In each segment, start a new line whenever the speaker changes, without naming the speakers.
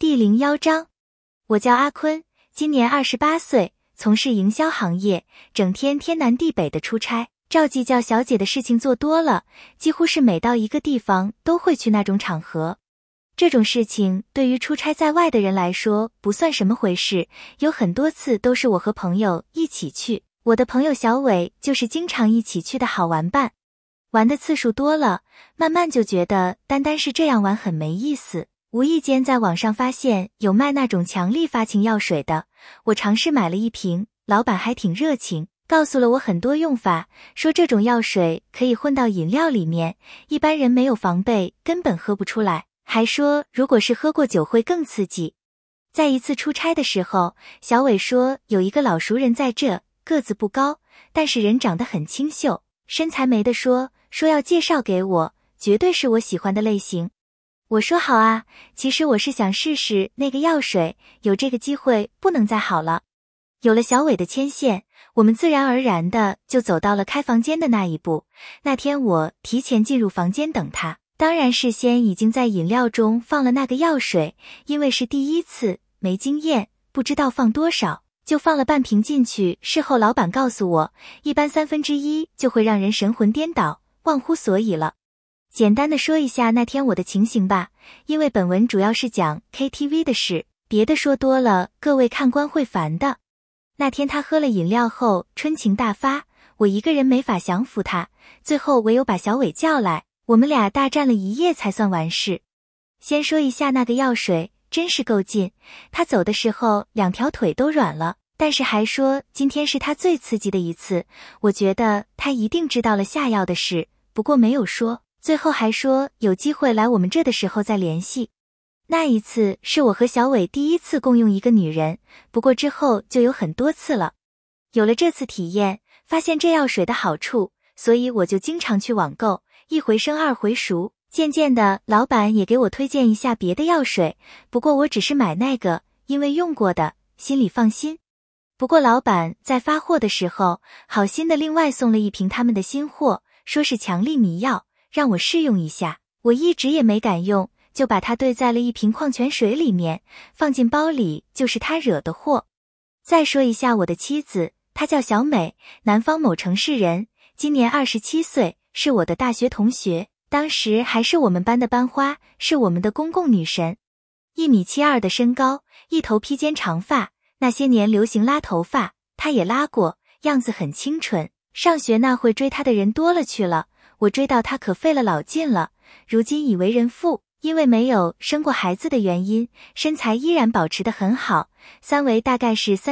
第01章，我叫阿坤，今年28岁，从事营销行业，整天天南地北的出差，召集叫小姐的事情做多了，几乎是每到一个地方都会去那种场合。这种事情对于出差在外的人来说不算什么回事，有很多次都是我和朋友一起去，我的朋友小伟就是经常一起去的好玩伴。玩的次数多了，慢慢就觉得单单是这样玩很没意思。无意间在网上发现有卖那种强力发情药水的，我尝试买了一瓶，老板还挺热情，告诉了我很多用法，说这种药水可以混到饮料里面，一般人没有防备根本喝不出来，还说如果是喝过酒会更刺激。在一次出差的时候，小伟说有一个老熟人在这，个子不高，但是人长得很清秀，身材没得说要介绍给我，绝对是我喜欢的类型。我说好啊，其实我是想试试那个药水，有这个机会不能再好了。有了小伟的牵线，我们自然而然的就走到了开房间的那一步。那天我提前进入房间等他，当然事先已经在饮料中放了那个药水，因为是第一次，没经验，不知道放多少，就放了半瓶进去。事后老板告诉我，一般1/3就会让人神魂颠倒，忘乎所以了。简单的说一下那天我的情形吧，因为本文主要是讲 KTV 的事，别的说多了各位看官会烦的。那天他喝了饮料后春情大发，我一个人没法降服他，最后唯有把小伟叫来，我们俩大战了一夜才算完事。先说一下那个药水，真是够劲，他走的时候2条腿都软了，但是还说今天是他最刺激的一次，我觉得他一定知道了下药的事，不过没有说。最后还说有机会来我们这的时候再联系。那一次是我和小伟第一次共用一个女人，不过之后就有很多次了。有了这次体验，发现这药水的好处，所以我就经常去网购，一回生二回熟。渐渐的，老板也给我推荐一下别的药水，不过我只是买那个，因为用过的，心里放心。不过老板在发货的时候，好心的另外送了一瓶他们的新货，说是强力迷药，让我试用一下，我一直也没敢用，就把它兑在了一瓶矿泉水里面，放进包里，就是他惹的祸。再说一下我的妻子，她叫小美，南方某城市人，今年27岁，是我的大学同学，当时还是我们班的班花，是我们的公共女神。1.72米的身高，一头披肩长发，那些年流行拉头发，她也拉过，样子很清纯，上学那会追她的人多了去了。我追到她可费了老劲了，如今已为人妇，因为没有生过孩子的原因，身材依然保持得很好，三围大概是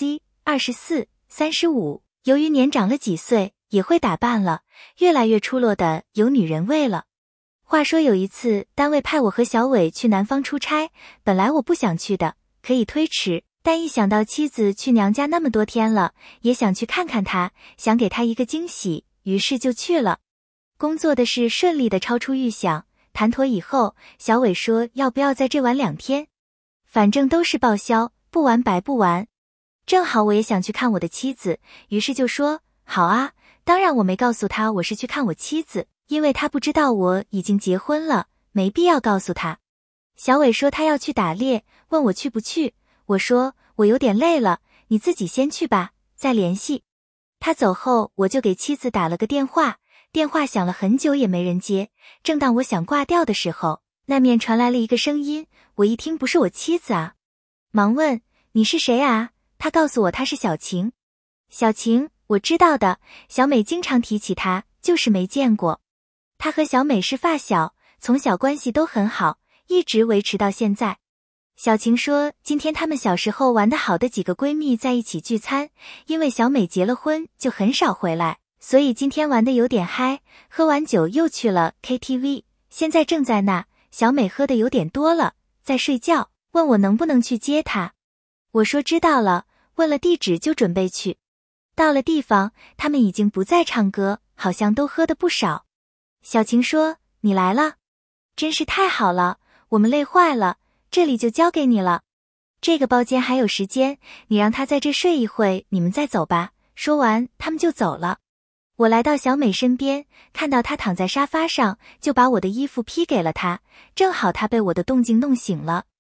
34C、24、35，由于年长了几岁，也会打扮了，越来越出落的有女人味了。话说有一次单位派我和小伟去南方出差，本来我不想去的，可以推迟，但一想到妻子去娘家那么多天了，也想去看看她，想给她一个惊喜，于是就去了。工作的事顺利的超出预想，谈妥以后，小伟说要不要在这玩2天，反正都是报销，不玩白不玩。正好我也想去看我的妻子，于是就说好啊，当然我没告诉他我是去看我妻子，因为他不知道我已经结婚了，没必要告诉他。小伟说他要去打猎，问我去不去，我说我有点累了，你自己先去吧，再联系。他走后，我就给妻子打了个电话，电话响了很久也没人接，正当我想挂掉的时候，那面传来了一个声音，我一听不是我妻子啊，忙问你是谁啊？他告诉我他是小晴。小晴，我知道的，小美经常提起她，就是没见过。她和小美是发小，从小关系都很好，一直维持到现在。小晴说今天她们小时候玩得好的几个闺蜜在一起聚餐，因为小美结了婚就很少回来，所以今天玩得有点嗨，喝完酒又去了 KTV， 现在正在那，小美喝得有点多了，在睡觉，问我能不能去接她。我说知道了，问了地址就准备去。到了地方，他们已经不再唱歌，好像都喝得不少。小晴说你来了，真是太好了，我们累坏了，这里就交给你了。这个包间还有时间，你让他在这睡一会，你们再走吧。说完他们就走了。我来到小美身边，看到她躺在沙发上，就把我的衣服披给了她，正好她被我的动静弄醒了，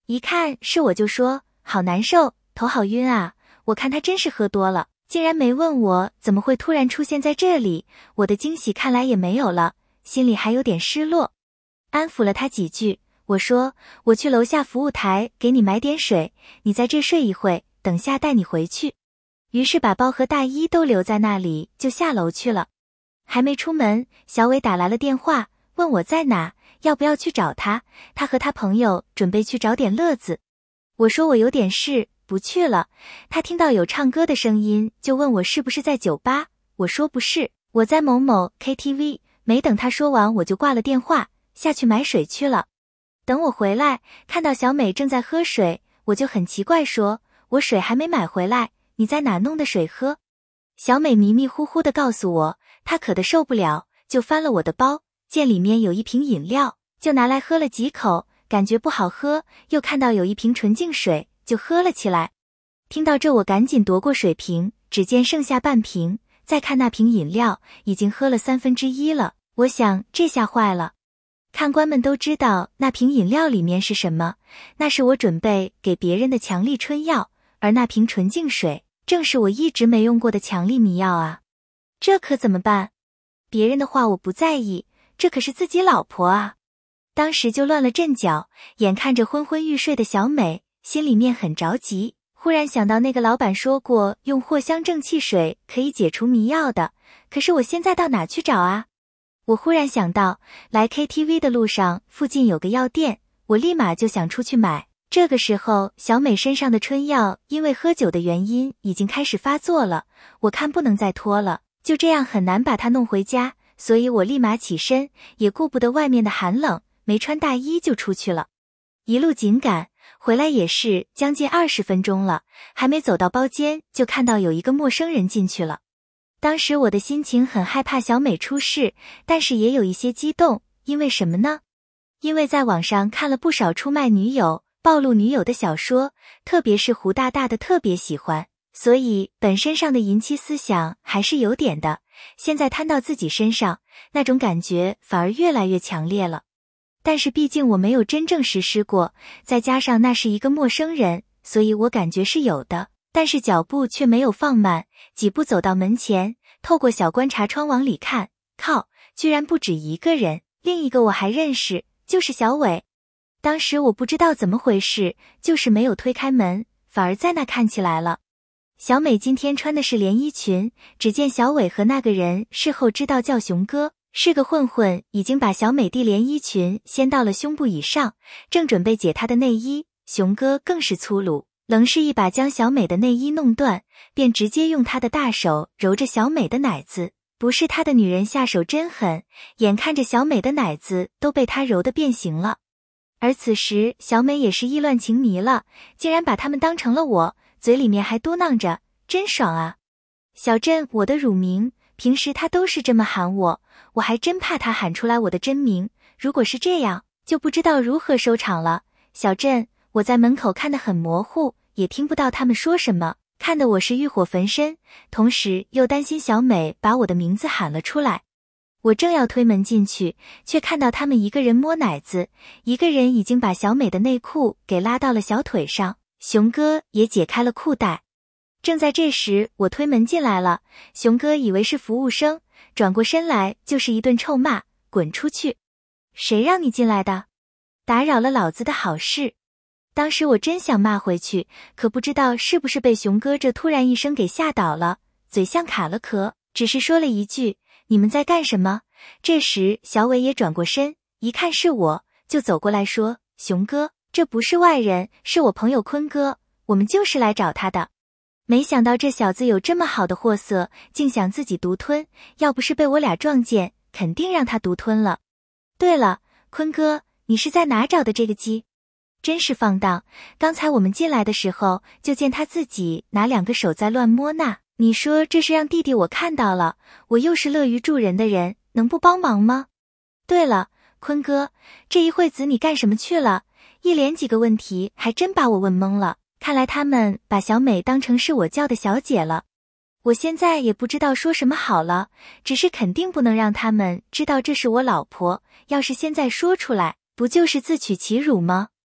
一看是我就说，好难受，头好晕啊。我看他真是喝多了，竟然没问我怎么会突然出现在这里，我的惊喜看来也没有了，心里还有点失落。安抚了他几句，我说，我去楼下服务台给你买点水，你在这睡一会，等下带你回去。于是把包和大衣都留在那里，就下楼去了。还没出门，小伟打来了电话，问我在哪，要不要去找他，他和他朋友准备去找点乐子。我说我有点事，不去了。他听到有唱歌的声音，就问我是不是在酒吧，我说不是，我在某某 KTV。 没等他说完，我就挂了电话，下去买水去了。等我回来，看到小美正在喝水，我就很奇怪说，我水还没买回来，你在哪弄的水喝？小美迷迷糊糊地告诉我，她渴得受不了，就翻了我的包，见里面有一瓶饮料，就拿来喝了几口，感觉不好喝，又看到有一瓶纯净水，就喝了起来。听到这，我赶紧夺过水瓶，只见剩下半瓶，再看那瓶饮料，已经喝了1/3了。我想这下坏了。看官们都知道那瓶饮料里面是什么，那是我准备给别人的强力春药，而那瓶纯净水正是我一直没用过的强力迷药啊。这可怎么办？别人的话我不在意，这可是自己老婆啊。当时就乱了阵脚，眼看着昏昏欲睡的小美，心里面很着急。忽然想到那个老板说过用藿香正气水可以解除迷药的，可是我现在到哪去找啊？我忽然想到，来 KTV 的路上附近有个药店，我立马就想出去买。这个时候，小美身上的春药因为喝酒的原因已经开始发作了，我看不能再拖了，就这样很难把她弄回家，所以我立马起身，也顾不得外面的寒冷，没穿大衣就出去了。一路紧赶，回来也是将近20分钟了，还没走到包间，就看到有一个陌生人进去了。当时我的心情很害怕小美出事，但是也有一些激动，因为什么呢？因为在网上看了不少出卖女友、暴露女友的小说，特别是胡大大的特别喜欢，所以本身上的淫妻思想还是有点的，现在摊到自己身上，那种感觉反而越来越强烈了。但是毕竟我没有真正实施过，再加上那是一个陌生人，所以我感觉是有的，但是脚步却没有放慢，几步走到门前，透过小观察窗往里看，靠，居然不止一个人，另一个我还认识，就是小伟。当时我不知道怎么回事，就是没有推开门，反而在那看起来了。小美今天穿的是连衣裙，只见小伟和那个人事后知道叫熊哥，是个混混，已经把小美的连衣裙掀到了胸部以上，正准备解她的内衣，熊哥更是粗鲁，愣是一把将小美的内衣弄断，便直接用他的大手揉着小美的奶子，不是他的女人下手真狠，眼看着小美的奶子都被他揉得变形了。而此时小美也是意乱情迷了，竟然把他们当成了我，嘴里面还嘟囔着真爽啊。小镇我的乳名，平时他都是这么喊我，我还真怕他喊出来我的真名，如果是这样，就不知道如何收场了。小镇，我在门口看得很模糊，也听不到他们说什么，看得我是欲火焚身，同时又担心小美把我的名字喊了出来。我正要推门进去，却看到他们一个人摸奶子，一个人已经把小美的内裤给拉到了小腿上，熊哥也解开了裤带。正在这时，我推门进来了，熊哥以为是服务生，转过身来就是一顿臭骂，滚出去！谁让你进来的？打扰了老子的好事。当时我真想骂回去，可不知道是不是被熊哥这突然一声给吓倒了，嘴像卡了壳，只是说了一句你们在干什么？这时小伟也转过身，一看是我，就走过来说，熊哥，这不是外人，是我朋友坤哥，我们就是来找他的。没想到这小子有这么好的货色，竟想自己独吞，要不是被我俩撞见，肯定让他独吞了。对了，坤哥，你是在哪找的这个鸡？真是放荡，刚才我们进来的时候，就见他自己拿2个手在乱摸呢。你说这是让弟弟我看到了，我又是乐于助人的人，能不帮忙吗？对了，坤哥，这一会子你干什么去了？一连几个问题还真把我问懵了，看来他们把小美当成是我叫的小姐了。我现在也不知道说什么好了，只是肯定不能让他们知道这是我老婆，要是现在说出来，不就是自取其辱吗？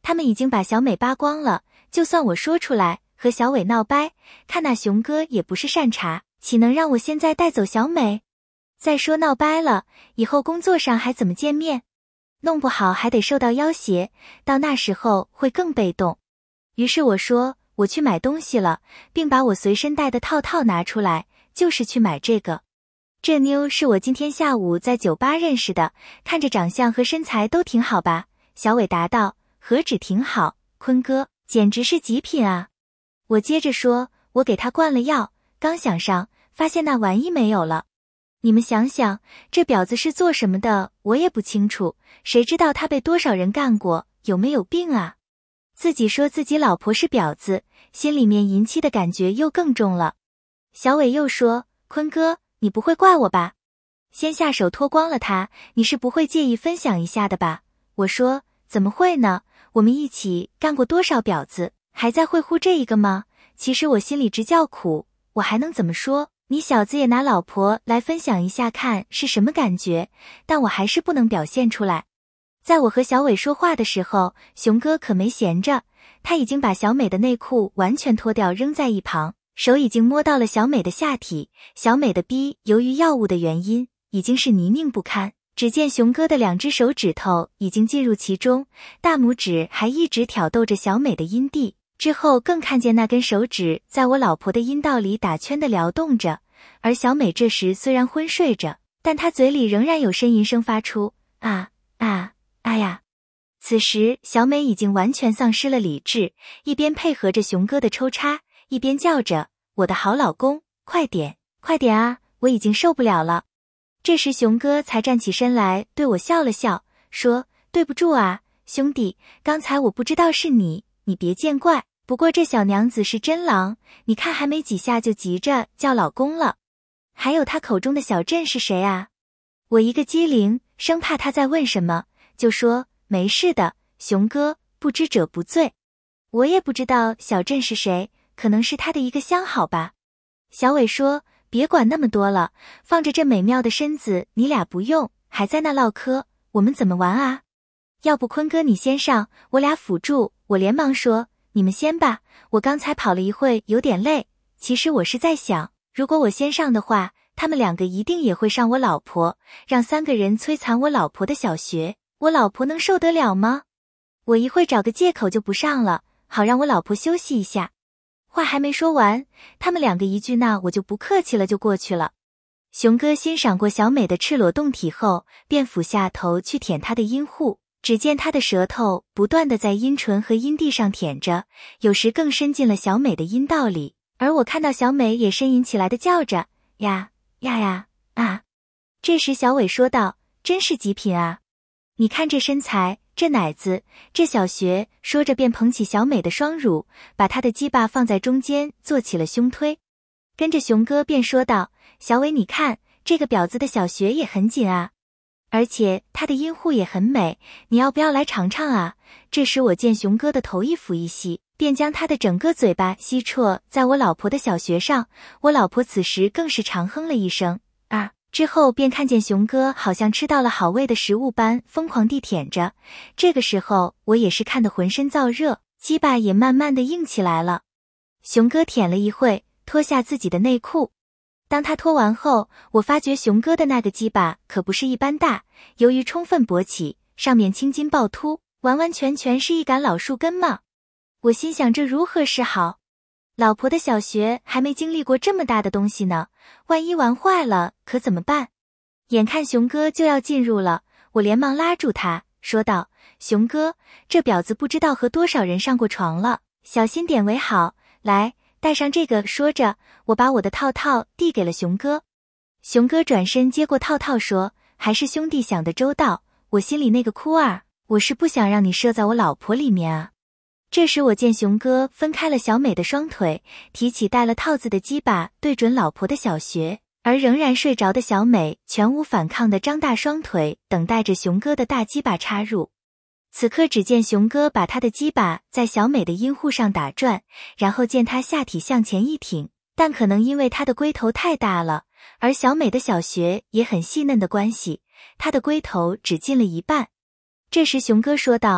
他们已经把小美扒光了，就算我说出来和小伟闹掰，看那熊哥也不是善茬，岂能让我现在带走小美？再说闹掰了，以后工作上还怎么见面？弄不好还得受到要挟，到那时候会更被动。于是我说我去买东西了，并把我随身带的套套拿出来，就是去买这个。这妞是我今天下午在酒吧认识的，看着长相和身材都挺好吧？小伟答道，何止挺好，坤哥，简直是极品啊！我接着说，我给他灌了药，刚想上，发现那玩意没有了。你们想想，这婊子是做什么的，我也不清楚，谁知道他被多少人干过，有没有病啊？自己说自己老婆是婊子，心里面淫气的感觉又更重了。小伟又说，坤哥，你不会怪我吧？先下手脱光了他，你是不会介意分享一下的吧？我说，怎么会呢？我们一起干过多少婊子，还在会乎这一个吗？其实我心里直叫苦，我还能怎么说？你小子也拿老婆来分享一下看是什么感觉，但我还是不能表现出来。在我和小伟说话的时候，熊哥可没闲着，他已经把小美的内裤完全脱掉扔在一旁，手已经摸到了小美的下体，小美的逼由于药物的原因已经是泥泞不堪，只见熊哥的2只手指头已经进入其中，大拇指还一直挑逗着小美的阴蒂，之后更看见那根手指在我老婆的阴道里打圈的撩动着，而小美这时虽然昏睡着，但她嘴里仍然有呻吟声发出，啊啊啊呀！此时小美已经完全丧失了理智，一边配合着熊哥的抽插，一边叫着，我的好老公，快点快点啊，我已经受不了了。这时熊哥才站起身来对我笑了笑，说，对不住啊，兄弟，刚才我不知道是你，你别见怪，不过这小娘子是真狼，你看还没几下就急着叫老公了。还有他口中的小镇是谁啊？我一个机灵，生怕他再问什么，就说，没事的，熊哥，不知者不罪。我也不知道小镇是谁，可能是他的一个相好吧。小伟说，别管那么多了，放着这美妙的身子你俩不用，还在那唠嗑，我们怎么玩啊？要不坤哥你先上，我俩辅助。我连忙说，你们先吧，我刚才跑了一会有点累，其实我是在想，如果我先上的话，他们2个一定也会上我老婆，让3个人摧残我老婆的小穴，我老婆能受得了吗？我一会找个借口就不上了，好让我老婆休息一下。话还没说完，他们2个一句那我就不客气了就过去了。熊哥欣赏过小美的赤裸胴体后，便俯下头去舔她的阴户，只见她的舌头不断地在阴唇和阴蒂上舔着，有时更伸进了小美的阴道里，而我看到小美也呻吟起来的叫着，呀呀呀啊！这时小伟说道，真是极品啊，你看这身材，这奶子，这小穴，说着便捧起小美的双乳，把她的鸡巴放在中间做起了胸推。跟着熊哥便说道，小伟你看，这个婊子的小穴也很紧啊，而且她的阴户也很美，你要不要来尝尝啊？这时我见熊哥的头一俯一吸，便将他的整个嘴巴吸啜在我老婆的小穴上，我老婆此时更是长哼了一声，之后便看见熊哥好像吃到了好味的食物般疯狂地舔着，这个时候我也是看得浑身燥热，鸡巴也慢慢地硬起来了。熊哥舔了一会，脱下自己的内裤，当他脱完后，我发觉熊哥的那个鸡巴可不是一般大，由于充分勃起，上面青筋暴突，完完全全是一杆老树根嘛。我心想这如何是好？老婆的小穴还没经历过这么大的东西呢，万一玩坏了可怎么办？眼看熊哥就要进入了，我连忙拉住他，说道，熊哥，这婊子不知道和多少人上过床了，小心点为好，来，带上这个。说着，我把我的套套递给了熊哥。熊哥转身接过套套说，还是兄弟想得周到，我心里那个哭儿，我是不想让你射在我老婆里面啊。这时我见熊哥分开了小美的双腿，提起戴了套子的鸡巴对准老婆的小穴，而仍然睡着的小美全无反抗的张大双腿，等待着熊哥的大鸡巴插入。此刻只见熊哥把他的鸡巴在小美的阴户上打转，然后见他下体向前一挺，但可能因为他的龟头太大了，而小美的小穴也很细嫩的关系，他的龟头只进了一半。这时熊哥说道，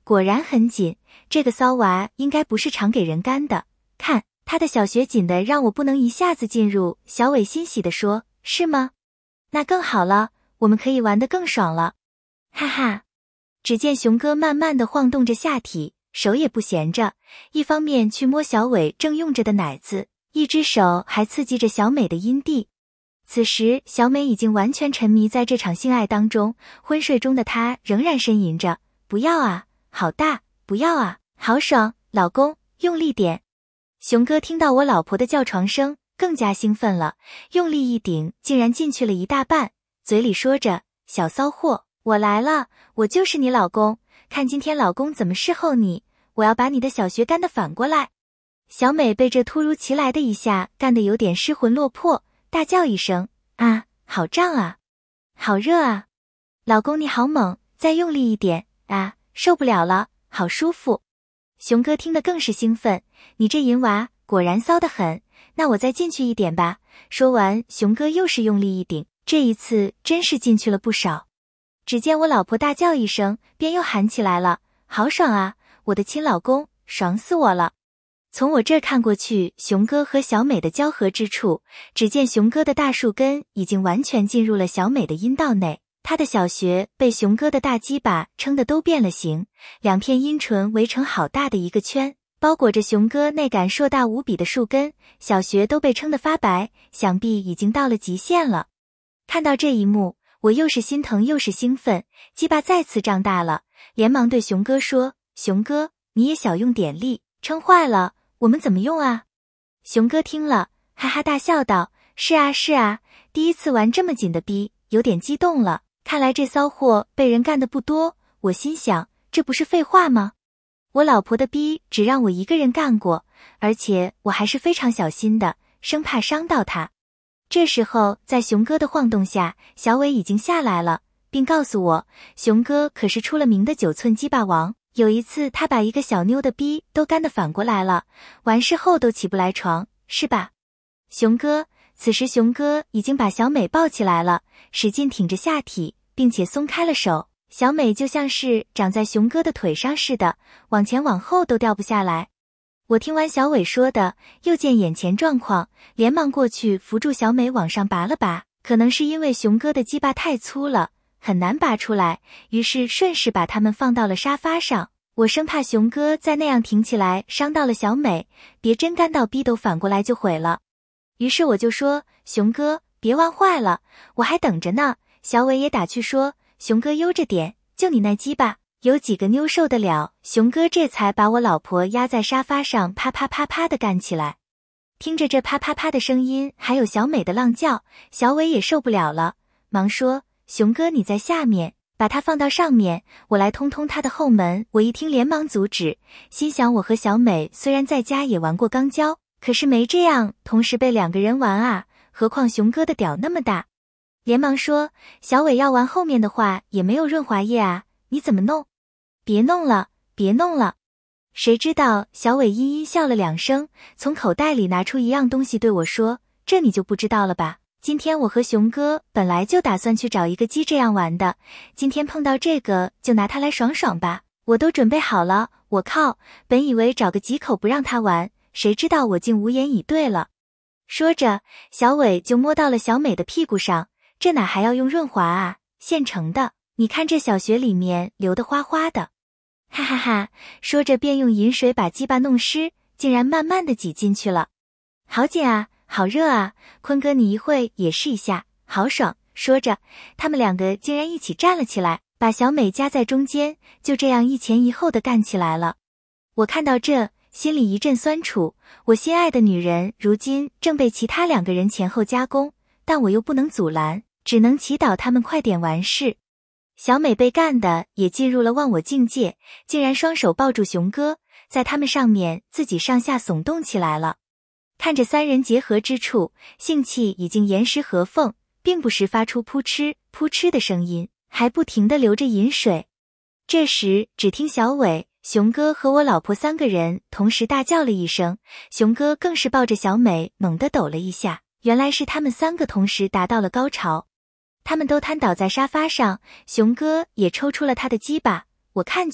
果然很紧，这个骚娃应该不是常给人干的，看他的小穴紧的让我不能一下子进入。小伟欣喜地说，是吗？那更好了，我们可以玩得更爽了。哈哈。只见熊哥慢慢地晃动着下体，手也不闲着，一方面去摸小伟正用着的奶子，一只手还刺激着小美的阴蒂。此时小美已经完全沉迷在这场性爱当中，昏睡中的她仍然呻吟着，不要啊，好大，不要啊，好爽，老公，用力点。熊哥听到我老婆的叫床声，更加兴奋了，用力一顶，竟然进去了一大半，嘴里说着，小骚货，我来了，我就是你老公，看今天老公怎么侍候你，我要把你的小穴干得反过来。小美被这突如其来的一下干得有点失魂落魄，大叫一声，啊，好胀啊，好热啊，老公你好猛，再用力一点，啊，受不了了，好舒服。熊哥听得更是兴奋，你这淫娃果然骚得很，那我再进去一点吧。说完，熊哥又是用力一顶，这一次真是进去了不少。只见我老婆大叫一声，便又喊起来了，好爽啊，我的亲老公，爽死我了。从我这儿看过去，熊哥和小美的交合之处，只见熊哥的大树根已经完全进入了小美的阴道内，他的小穴被熊哥的大鸡巴撑得都变了形，两片阴唇围成好大的一个圈，包裹着熊哥那杆硕大无比的树根，小穴都被撑得发白，想必已经到了极限了。看到这一幕，我又是心疼又是兴奋，鸡巴再次胀大了，连忙对熊哥说，熊哥，你也小用点力，撑坏了，我们怎么用啊？熊哥听了，哈哈大笑道，是啊是啊，第一次玩这么紧的逼，有点激动了，看来这骚货被人干的不多。我心想，这不是废话吗？我老婆的逼只让我一个人干过，而且我还是非常小心的，生怕伤到她。这时候在熊哥的晃动下，小伟已经下来了，并告诉我，熊哥可是出了名的9寸鸡巴王，有一次他把一个小妞的逼都干得反过来了，完事后都起不来床，是吧？熊哥，此时熊哥已经把小美抱起来了，使劲挺着下体，并且松开了手，小美就像是长在熊哥的腿上似的，往前往后都掉不下来。我听完小伟说的，又见眼前状况，连忙过去扶住小美往上拔了拔，可能是因为熊哥的鸡巴太粗了，很难拔出来，于是顺势把他们放到了沙发上。我生怕熊哥再那样挺起来伤到了小美，别真干到逼都反过来就毁了。于是我就说，熊哥别玩坏了，我还等着呢。小伟也打趣说，熊哥悠着点，就你那鸡巴，有几个妞受得了？熊哥这才把我老婆压在沙发上，啪啪啪啪的干起来。听着这啪啪啪的声音，还有小美的浪叫，小伟也受不了了，忙说，熊哥你在下面，把他放到上面，我来通通他的后门。我一听连忙阻止，心想我和小美虽然在家也玩过肛交，可是没这样同时被2个人玩啊，何况熊哥的屌那么大。连忙说，小伟要玩后面的话也没有润滑液啊，你怎么弄？别弄了，别弄了。谁知道小伟阴阴笑了2声，从口袋里拿出一样东西对我说，这你就不知道了吧，今天我和熊哥本来就打算去找一个鸡这样玩的，今天碰到这个就拿它来爽爽吧，我都准备好了。我靠，本以为找个几口不让他玩，谁知道我竟无言以对了。说着，小伟就摸到了小美的屁股上，这哪还要用润滑啊，现成的，你看这小穴里面流得哗哗的。哈哈哈，说着便用饮水把鸡巴弄湿，竟然慢慢的挤进去了。好紧啊，好热啊，坤哥你一会也试一下，好爽。说着，他们2个竟然一起站了起来，把小美夹在中间，就这样一前一后的干起来了。我看到这，心里一阵酸楚，我心爱的女人如今正被其他2个人前后夹攻，但我又不能阻拦，只能祈祷他们快点完事。小美被干的也进入了忘我境界，竟然双手抱住熊哥，在他们上面自己上下耸动起来了。看着3人结合之处，性器已经严实合缝，并不时发出扑哧扑哧的声音，还不停地流着饮水。这时只听小伟、熊哥和我老婆3个人同时大叫了一声，熊哥更是抱着小美猛地抖了一下，原来是他们3个同时达到了高潮。他们都瘫倒在沙发上，熊哥也抽出了他的鸡巴，我看去，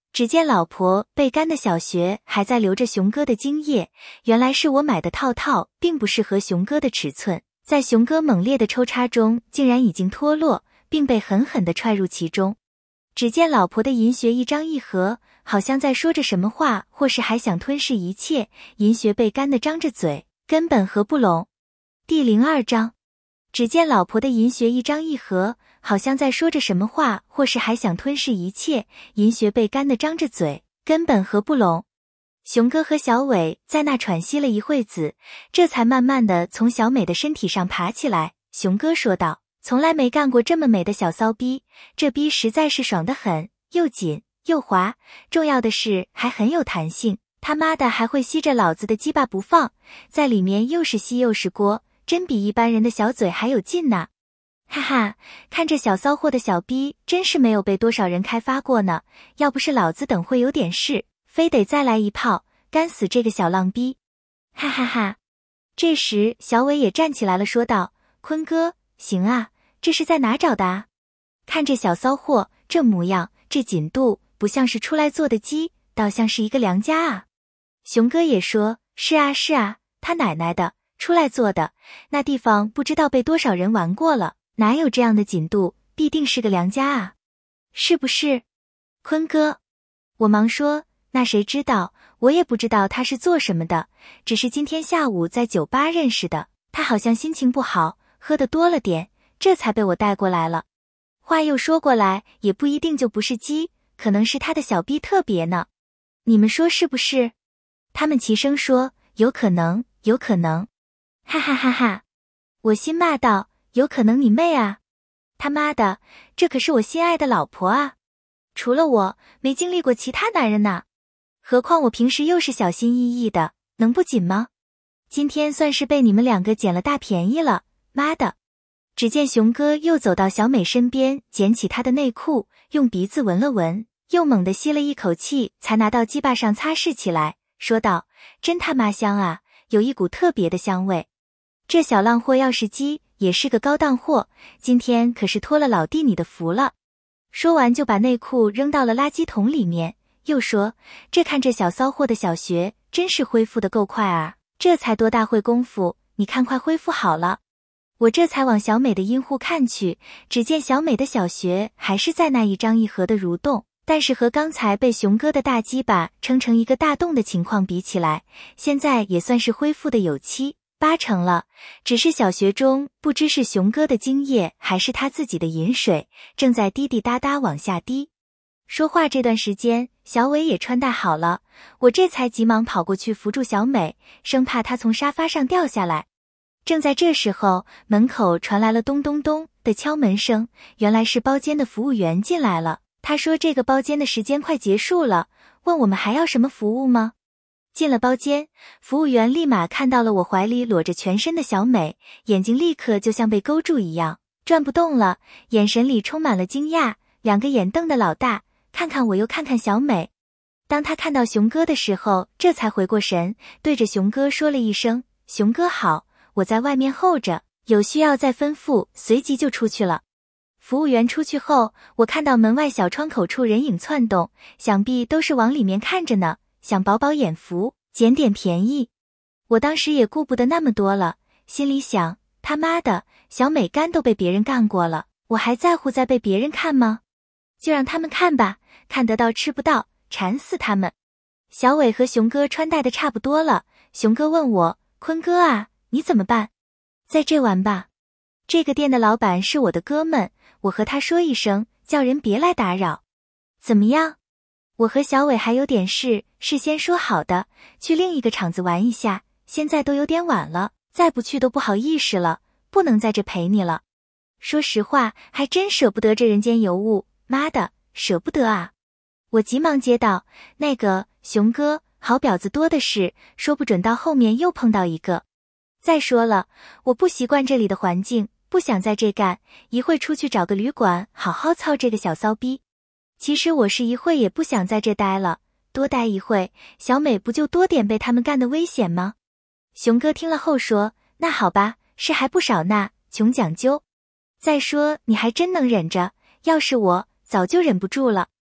只见老婆被干的小穴还在流着熊哥的精液，原来是我买的套套并不适合熊哥的尺寸，在熊哥猛烈的抽插中竟然已经脱落，并被狠狠地踹入其中。只见老婆的银穴一张一合，好像在说着什么话，或是还想吞噬一切，银穴被干得张着嘴，根本合不拢。第02章，只见老婆的银穴一张一合，好像在说着什么话，或是还想吞噬一切，银穴被干得张着嘴，根本合不拢。熊哥和小伟在那喘息了一会子，这才慢慢的从小美的身体上爬起来。熊哥说道：“从来没干过这么美的小骚逼，这逼实在是爽得很，又紧又滑，重要的是还很有弹性，他妈的还会吸着老子的鸡巴不放，在里面又是吸又是锅，真比一般人的小嘴还有劲呢。哈哈，看这小骚货的小逼真是没有被多少人开发过呢，要不是老子等会有点事，非得再来一炮，干死这个小浪逼。哈哈哈。”这时小伟也站起来了，说道：“坤哥，行啊，这是在哪找的啊？看这小骚货这模样，这紧度，不像是出来做的鸡，倒像是一个良家啊。”熊哥也说：“是啊是啊，他奶奶的，出来做的，那地方不知道被多少人玩过了，哪有这样的紧度，必定是个良家啊，是不是？坤哥。”我忙说：“那谁知道，我也不知道他是做什么的，只是今天下午在酒吧认识的，他好像心情不好，喝得多了点，这才被我带过来了。话又说过来，也不一定就不是鸡，可能是他的小逼特别呢，你们说是不是？”他们齐声说：“有可能，有可能。”哈哈哈哈！我心骂道：“有可能你妹啊！他妈的，这可是我心爱的老婆啊！除了我，没经历过其他男人呢。何况我平时又是小心翼翼的，能不紧吗？今天算是被你们两个捡了大便宜了，妈的！”只见熊哥又走到小美身边，捡起她的内裤，用鼻子闻了闻，又猛地吸了一口气，才拿到鸡巴上擦拭起来，说道：“真他妈香啊，有一股特别的香味。这小浪货要是鸡，也是个高档货，今天可是托了老弟你的福了。”说完就把内裤扔到了垃圾桶里面，又说：“这看这小骚货的小穴，真是恢复得够快啊，这才多大会功夫，你看快恢复好了。”我这才往小美的阴户看去，只见小美的小穴还是在那一张一合的蠕动，但是和刚才被熊哥的大鸡巴撑成一个大洞的情况比起来，现在也算是恢复的有7-8成了，只是小穴中不知是熊哥的精液还是他自己的饮水，正在滴滴答答往下滴。说话这段时间，小伟也穿戴好了，我这才急忙跑过去扶住小美，生怕她从沙发上掉下来。正在这时候，门口传来了咚咚咚的敲门声，原来是包间的服务员进来了。他说这个包间的时间快结束了，问我们还要什么服务吗？进了包间，服务员立马看到了我怀里裸着全身的小美，眼睛立刻就像被勾住一样，转不动了，眼神里充满了惊讶，两个眼瞪得老大，看看我又看看小美。当他看到熊哥的时候，这才回过神，对着熊哥说了一声：“熊哥好，我在外面候着，有需要再吩咐。”随即就出去了。服务员出去后，我看到门外小窗口处人影窜动，想必都是往里面看着呢，想饱饱眼福，捡点便宜。我当时也顾不得那么多了，心里想：他妈的，小美干都被别人干过了，我还在乎再被别人看吗？就让他们看吧，看得到吃不到，馋死他们。小伟和熊哥穿戴的差不多了，熊哥问我：“坤哥啊，你怎么办？在这玩吧。这个店的老板是我的哥们，我和他说一声，叫人别来打扰。怎么样？我和小伟还有点事，事先说好的，去另一个场子玩一下，现在都有点晚了，再不去都不好意思了，不能在这陪你了。说实话，还真舍不得这人间尤物，妈的，舍不得啊！”我急忙接道：“那个，熊哥，好婊子多的是，说不准到后面又碰到一个。再说了，我不习惯这里的环境，不想在这干，一会出去找个旅馆，好好操这个小骚逼。其实我是一会也不想在这待了，多待一会，小美不就多点被他们干的危险吗？”熊哥听了后说：“那好吧，事还不少呢，穷讲究。再说你还真能忍着，要是我，早就忍不住了。”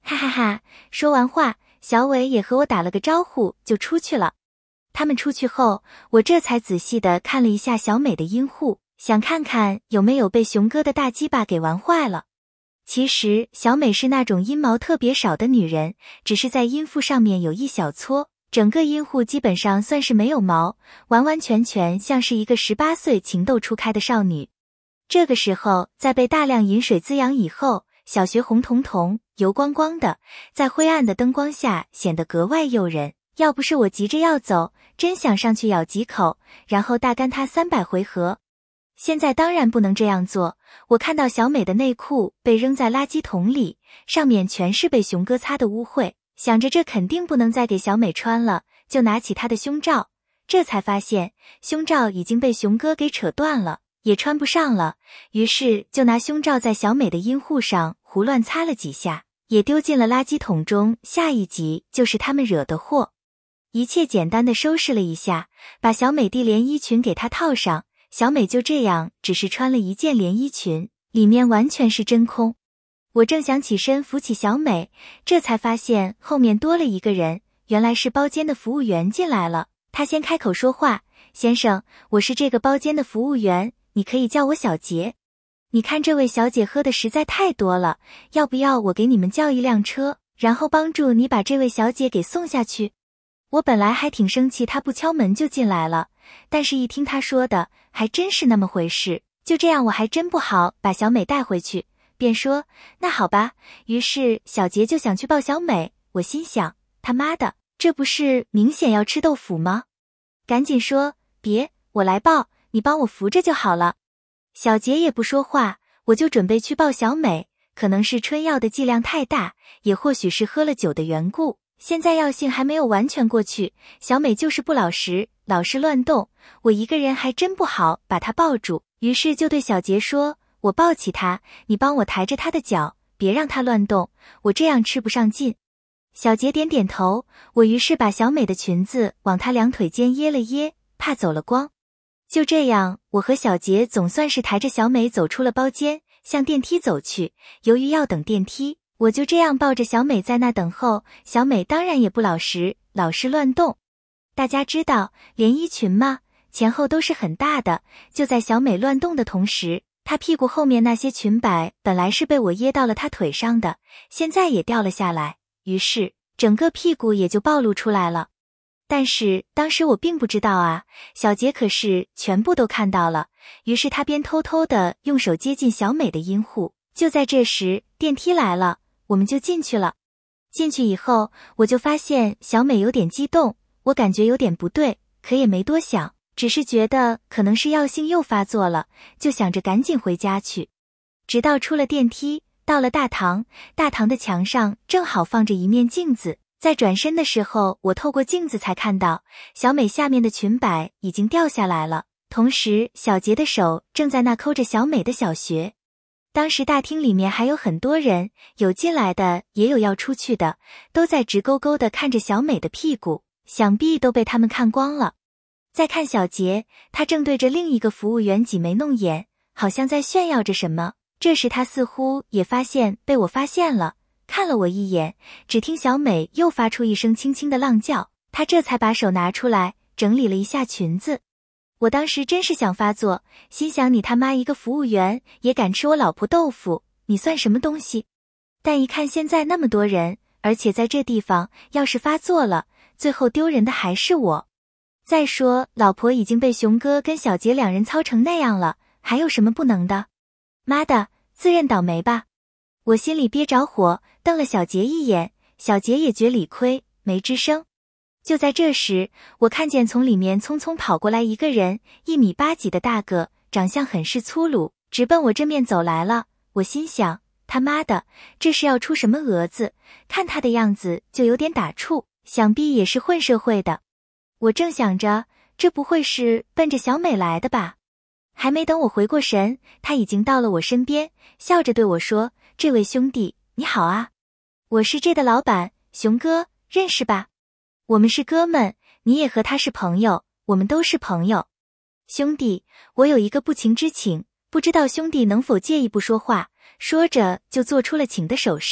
哈哈哈，说完话，小伟也和我打了个招呼就出去了。他们出去后，我这才仔细地看了一下小美的阴户，想看看有没有被熊哥的大鸡巴给玩坏了。其实小美是那种阴毛特别少的女人，只是在阴腹上面有一小撮，整个阴户基本上算是没有毛，完完全全像是一个18岁情窦初开的少女。这个时候在被大量饮水滋养以后，小穴红彤彤油光光的，在灰暗的灯光下显得格外诱人。要不是我急着要走，真想上去咬几口，然后大干她300回合。现在当然不能这样做，我看到小美的内裤被扔在垃圾桶里，上面全是被熊哥擦的污秽，想着这肯定不能再给小美穿了，就拿起她的胸罩，这才发现胸罩已经被熊哥给扯断了，也穿不上了，于是就拿胸罩在小美的阴户上胡乱擦了几下，也丢进了垃圾桶中，下一集就是他们惹的祸。一切简单的收拾了一下，把小美的连衣裙给她套上，小美就这样只是穿了一件连衣裙，里面完全是真空。我正想起身扶起小美，这才发现后面多了一个人，原来是包间的服务员进来了。他先开口说话，先生，我是这个包间的服务员，你可以叫我小杰。你看这位小姐喝的实在太多了，要不要我给你们叫一辆车，然后帮助你把这位小姐给送下去？我本来还挺生气他不敲门就进来了，但是一听他说的还真是那么回事，就这样我还真不好把小美带回去，便说那好吧。于是小杰就想去抱小美，我心想他妈的，这不是明显要吃豆腐吗？赶紧说别，我来抱，你帮我扶着就好了。小杰也不说话，我就准备去抱小美，可能是春药的剂量太大，也或许是喝了酒的缘故，现在药性还没有完全过去，小美就是不老实，老是乱动，我一个人还真不好把她抱住，于是就对小杰说，我抱起她，你帮我抬着她的脚，别让她乱动，我这样吃不上劲。小杰点点头，我于是把小美的裙子往她两腿间掖了掖，怕走了光。就这样，我和小杰总算是抬着小美走出了包间，向电梯走去。由于要等电梯，我就这样抱着小美在那等候，小美当然也不老实，老是乱动。大家知道连衣裙吗？前后都是很大的，就在小美乱动的同时，她屁股后面那些裙摆本来是被我掖到了她腿上的，现在也掉了下来，于是整个屁股也就暴露出来了。但是当时我并不知道啊，小杰可是全部都看到了，于是他便偷偷的用手接近小美的阴户。就在这时，电梯来了，我们就进去了。进去以后，我就发现小美有点激动，我感觉有点不对，可也没多想，只是觉得可能是药性又发作了，就想着赶紧回家去。直到出了电梯，到了大堂，大堂的墙上正好放着一面镜子，在转身的时候，我透过镜子才看到小美下面的裙摆已经掉下来了，同时小杰的手正在那抠着小美的小穴。当时大厅里面还有很多人，有进来的也有要出去的，都在直勾勾地看着小美的屁股，想必都被他们看光了。再看小杰，他正对着另一个服务员挤眉弄眼，好像在炫耀着什么。这时他似乎也发现被我发现了，看了我一眼，只听小美又发出一声轻轻的浪叫，她这才把手拿出来整理了一下裙子。我当时真是想发作，心想你他妈一个服务员也敢吃我老婆豆腐，你算什么东西？但一看现在那么多人，而且在这地方，要是发作了，最后丢人的还是我。再说老婆已经被熊哥跟小杰两人操成那样了，还有什么不能的？妈的，自认倒霉吧。我心里憋着火，瞪了小杰一眼，小杰也觉理亏，没吱声。就在这时，我看见从里面匆匆跑过来一个人，1.8米几的大个，长相很是粗鲁，直奔我这面走来了。我心想，他妈的，这是要出什么蛾子？看他的样子就有点打怵，想必也是混社会的。我正想着，这不会是奔着小美来的吧？还没等我回过神，他已经到了我身边，笑着对我说，这位兄弟，你好啊，我是这的老板，熊哥，认识吧？我们是哥们，你也和他是朋友，我们都是朋友。兄弟，我有一个不情之请，不知道兄弟能否介意不说话？说着就做出了请的手势，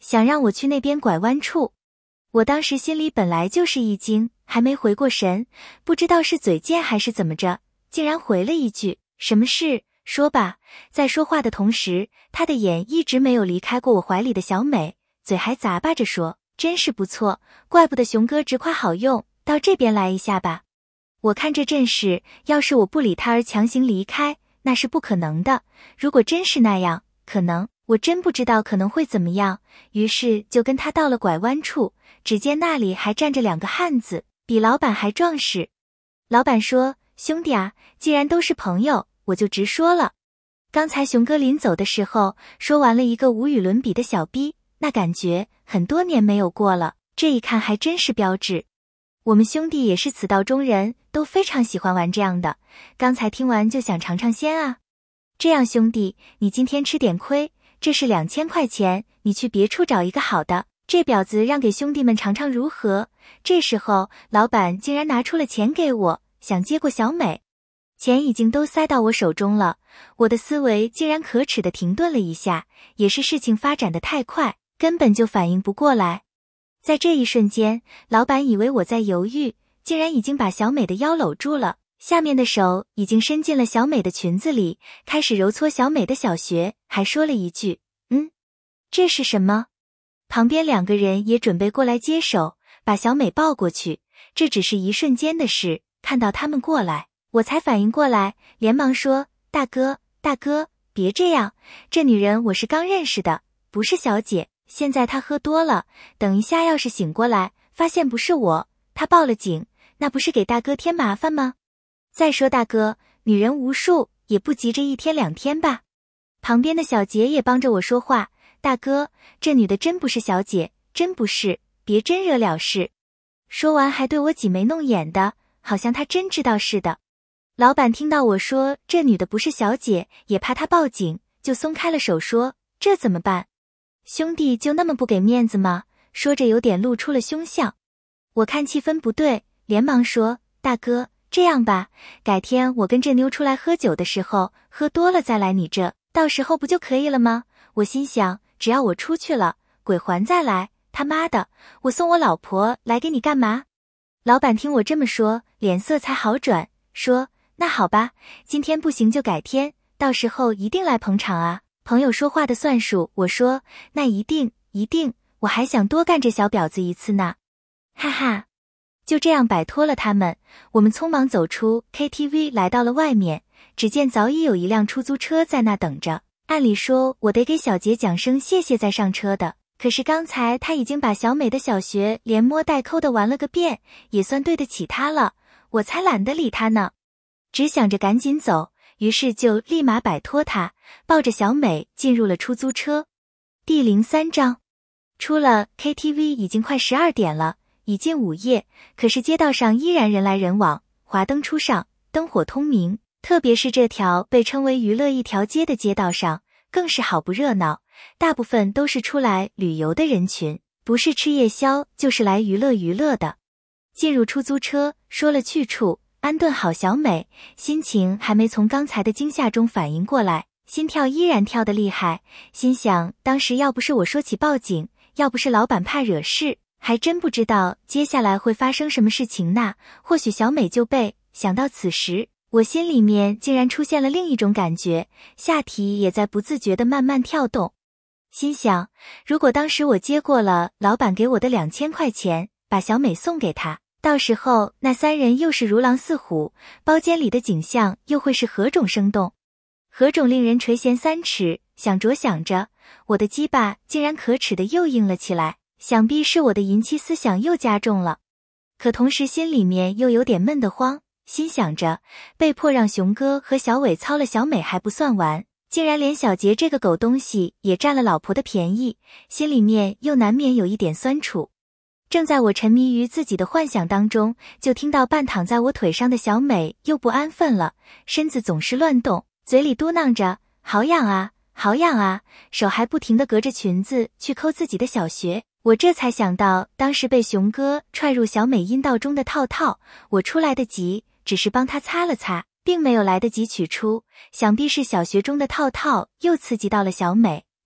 想让我去那边拐弯处。我当时心里本来就是一惊，还没回过神，不知道是嘴贱还是怎么着，竟然回了一句，什么事？说吧。在说话的同时，他的眼一直没有离开过我怀里的小美，嘴还咂巴着说，真是不错，怪不得熊哥直夸好用，到这边来一下吧。我看这阵势，要是我不理他而强行离开，那是不可能的。如果真是那样，可能，我真不知道可能会怎么样。于是就跟他到了拐弯处，只见那里还站着2个汉子，比老板还壮实。老板说，兄弟啊，既然都是朋友，我就直说了。刚才熊哥临走的时候，说完了一个无与伦比的小逼，那感觉很多年没有过了，这一看还真是标致。我们兄弟也是此道中人，都非常喜欢玩这样的，刚才听完就想尝尝鲜啊。这样兄弟，你今天吃点亏，这是2000块钱，你去别处找一个好的，这婊子让给兄弟们尝尝如何？这时候老板竟然拿出了钱给我，想接过小美。钱已经都塞到我手中了，我的思维竟然可耻地停顿了一下，也是事情发展得太快，根本就反应不过来。在这一瞬间，老板以为我在犹豫，竟然已经把小美的腰搂住了，下面的手已经伸进了小美的裙子里，开始揉搓小美的小穴，还说了一句，这是什么？旁边2个人也准备过来接手，把小美抱过去，这只是一瞬间的事，看到他们过来，我才反应过来，连忙说，大哥，别这样，这女人我是刚认识的，不是小姐，现在她喝多了，等一下要是醒过来，发现不是我，她报了警，那不是给大哥添麻烦吗？再说大哥，女人无数，也不急着1天2天吧。旁边的小杰也帮着我说话，大哥，这女的真不是小姐，真不是，别真惹了事。说完还对我挤眉弄眼的，好像他真知道似的。老板听到我说这女的不是小姐，也怕她报警，就松开了手说，这怎么办？兄弟就那么不给面子吗？说着有点露出了凶相。我看气氛不对，连忙说，大哥，这样吧，改天我跟这妞出来喝酒的时候，喝多了再来你这，到时候不就可以了吗？我心想，只要我出去了，鬼还再来，他妈的，我送我老婆来给你干嘛？老板听我这么说，脸色才好转，说，那好吧，今天不行就改天，到时候一定来捧场啊。朋友说话的算数，我说，那一定，我还想多干这小婊子一次呢。哈哈。就这样摆脱了他们，我们匆忙走出 KTV 来到了外面，只见早已有一辆出租车在那等着。按理说我得给小杰讲声谢谢再上车的，可是刚才他已经把小美的小穴连摸带抠的玩了个遍，也算对得起他了，我才懒得理他呢。只想着赶紧走，于是就立马摆脱他，抱着小美进入了出租车。第03章，出了 KTV 已经快12点了，已近午夜，可是街道上依然人来人往，华灯初上，灯火通明，特别是这条被称为娱乐一条街的街道上，更是好不热闹，大部分都是出来旅游的人群，不是吃夜宵，就是来娱乐的。进入出租车，说了去处，安顿好小美，心情还没从刚才的惊吓中反应过来，心跳依然跳得厉害，心想当时要不是我说起报警，要不是老板怕惹事，还真不知道接下来会发生什么事情呢，或许小美就被。想到此时，我心里面竟然出现了另一种感觉，下体也在不自觉地慢慢跳动。心想，如果当时我接过了老板给我的2000块钱，把小美送给他，到时候那3人又是如狼似虎，包间里的景象又会是何种生动，何种令人垂涎3尺。想着，我的鸡巴竟然可耻的又硬了起来，想必是我的淫妻思想又加重了。可同时心里面又有点闷得慌，心想着被迫让熊哥和小伟操了小美还不算完，竟然连小杰这个狗东西也占了老婆的便宜，心里面又难免有一点酸楚。正在我沉迷于自己的幻想当中，就听到半躺在我腿上的小美又不安分了，身子总是乱动，嘴里嘟囔着好痒啊好痒啊，手还不停地隔着裙子去抠自己的小穴。我这才想到当时被熊哥踹入小美阴道中的套套，我出来得及，只是帮他擦了擦，并没有来得及取出，想必是小穴中的套套又刺激到了小美，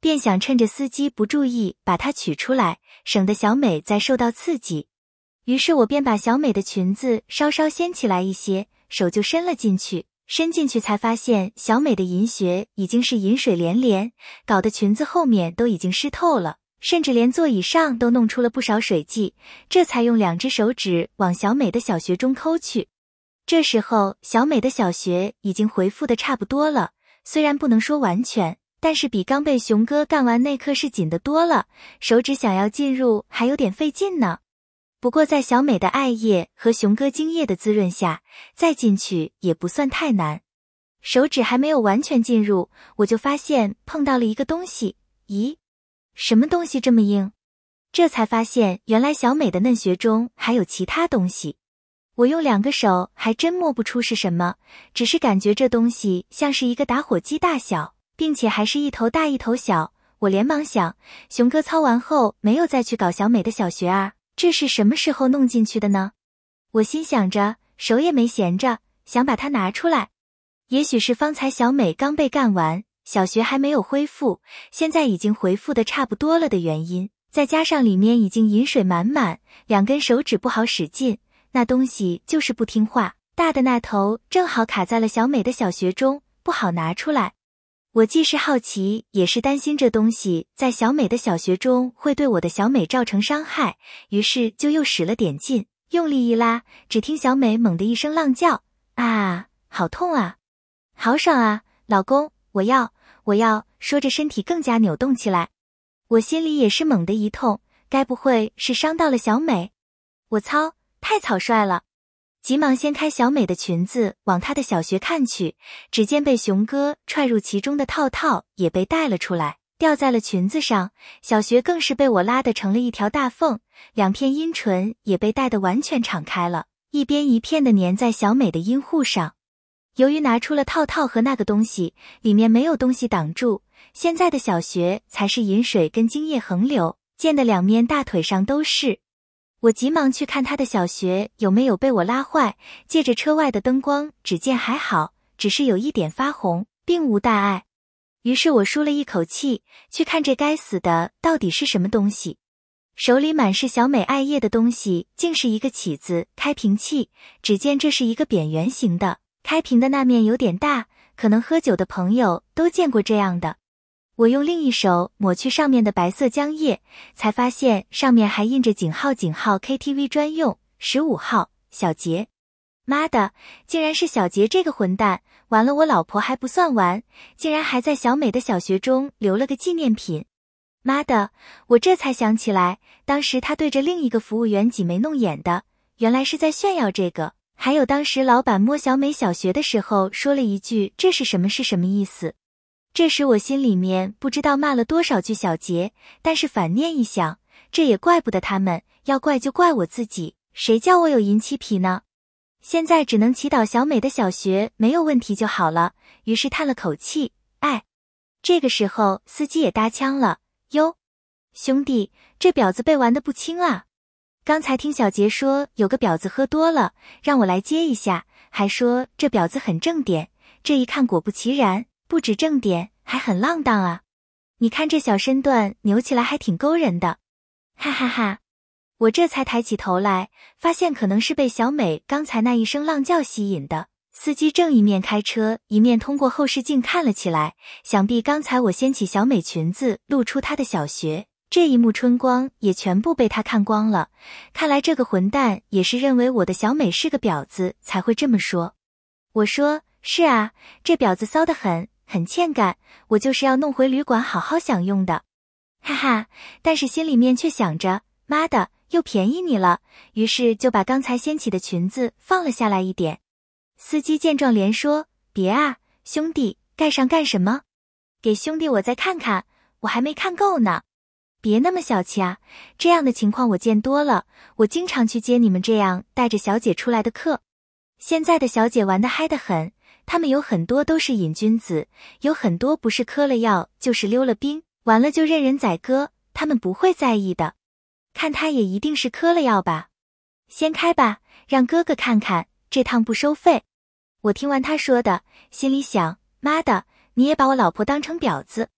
便想趁着司机不注意把它取出来，省得小美再受到刺激。于是我便把小美的裙子稍稍掀起来一些，手就伸了进去。伸进去才发现小美的银穴已经是银水连连，搞得裙子后面都已经湿透了，甚至连座椅上都弄出了不少水迹，这才用2只手指往小美的小穴中抠去。这时候小美的小穴已经恢复的差不多了，虽然不能说完全，但是比刚被熊哥干完那刻是紧得多了，手指想要进入还有点费劲呢。不过在小美的爱液和熊哥精液的滋润下，再进去也不算太难。手指还没有完全进入，我就发现碰到了一个东西。咦，什么东西这么硬？这才发现原来小美的嫩穴中还有其他东西。我用2个手还真摸不出是什么，只是感觉这东西像是一个打火机大小，并且还是一头大一头小。我连忙想，熊哥操完后没有再去搞小美的小穴啊，这是什么时候弄进去的呢？我心想着，手也没闲着，想把它拿出来。也许是方才小美刚被干完，小穴还没有恢复，现在已经恢复的差不多了的原因，再加上里面已经饮水满满，2根手指不好使劲，那东西就是不听话，大的那头正好卡在了小美的小穴中，不好拿出来。我既是好奇，也是担心这东西在小美的小穴中会对我的小美造成伤害，于是就又使了点劲，用力一拉，只听小美猛地一声浪叫，啊，好痛啊，好爽啊，老公，我要，说着身体更加扭动起来。我心里也是猛地一痛，该不会是伤到了小美？我操，太草率了。急忙掀开小美的裙子往她的小穴看去，只见被熊哥踹入其中的套套也被带了出来，掉在了裙子上，小穴更是被我拉得成了一条大缝，2片阴唇也被带得完全敞开了，一边一片的粘在小美的阴户上。由于拿出了套套和那个东西，里面没有东西挡住，现在的小穴才是饮水跟精液横流，溅得2面大腿上都是。我急忙去看他的小穴有没有被我拉坏，借着车外的灯光，只见还好，只是有一点发红，并无大碍。于是我舒了一口气，去看这该死的到底是什么东西。手里满是小美爱液的东西，竟是一个起子开瓶器，只见这是一个扁圆形的，开瓶的那面有点大，可能喝酒的朋友都见过这样的。我用另一手抹去上面的白色浆液，才发现上面还印着井号 KTV 专用15号小杰。妈的，竟然是小杰这个混蛋，完了，我老婆还不算完，竟然还在小美的小穴中留了个纪念品。妈的，我这才想起来，当时他对着另一个服务员挤眉弄眼的，原来是在炫耀这个。还有当时老板摸小美小穴的时候说了一句这是什么意思。这时我心里面不知道骂了多少句小杰，但是反念一想，这也怪不得他们，要怪就怪我自己，谁叫我有银漆皮呢？现在只能祈祷小美的小穴没有问题就好了，于是叹了口气，哎。这个时候司机也搭腔了，哟，兄弟，这婊子被玩得不轻啊。刚才听小杰说有个婊子喝多了，让我来接一下，还说这婊子很正点，这一看果不其然，不止正点，还很浪荡啊！你看这小身段扭起来还挺勾人的，哈哈哈！我这才抬起头来，发现可能是被小美刚才那一声浪叫吸引的。司机正一面开车，一面通过后视镜看了起来，想必刚才我掀起小美裙子露出她的小穴，这一幕春光也全部被他看光了。看来这个混蛋也是认为我的小美是个婊子才会这么说。我说，是啊，这婊子骚得很，很欠干，我就是要弄回旅馆好好享用的。哈哈，但是心里面却想着，妈的，又便宜你了，于是就把刚才掀起的裙子放了下来一点。司机见状连说，别啊，兄弟，盖上干什么？给兄弟我再看看，我还没看够呢。别那么小气啊，这样的情况我见多了，我经常去接你们这样带着小姐出来的客。现在的小姐玩得嗨得很，她们有很多都是瘾君子，有很多不是嗑了药就是溜了冰，完了就任人宰割，她们不会在意的。看她也一定是嗑了药吧。先开吧，让哥哥看看，这趟不收费。我听完他说的，心里想，妈的，你也把我老婆当成婊子。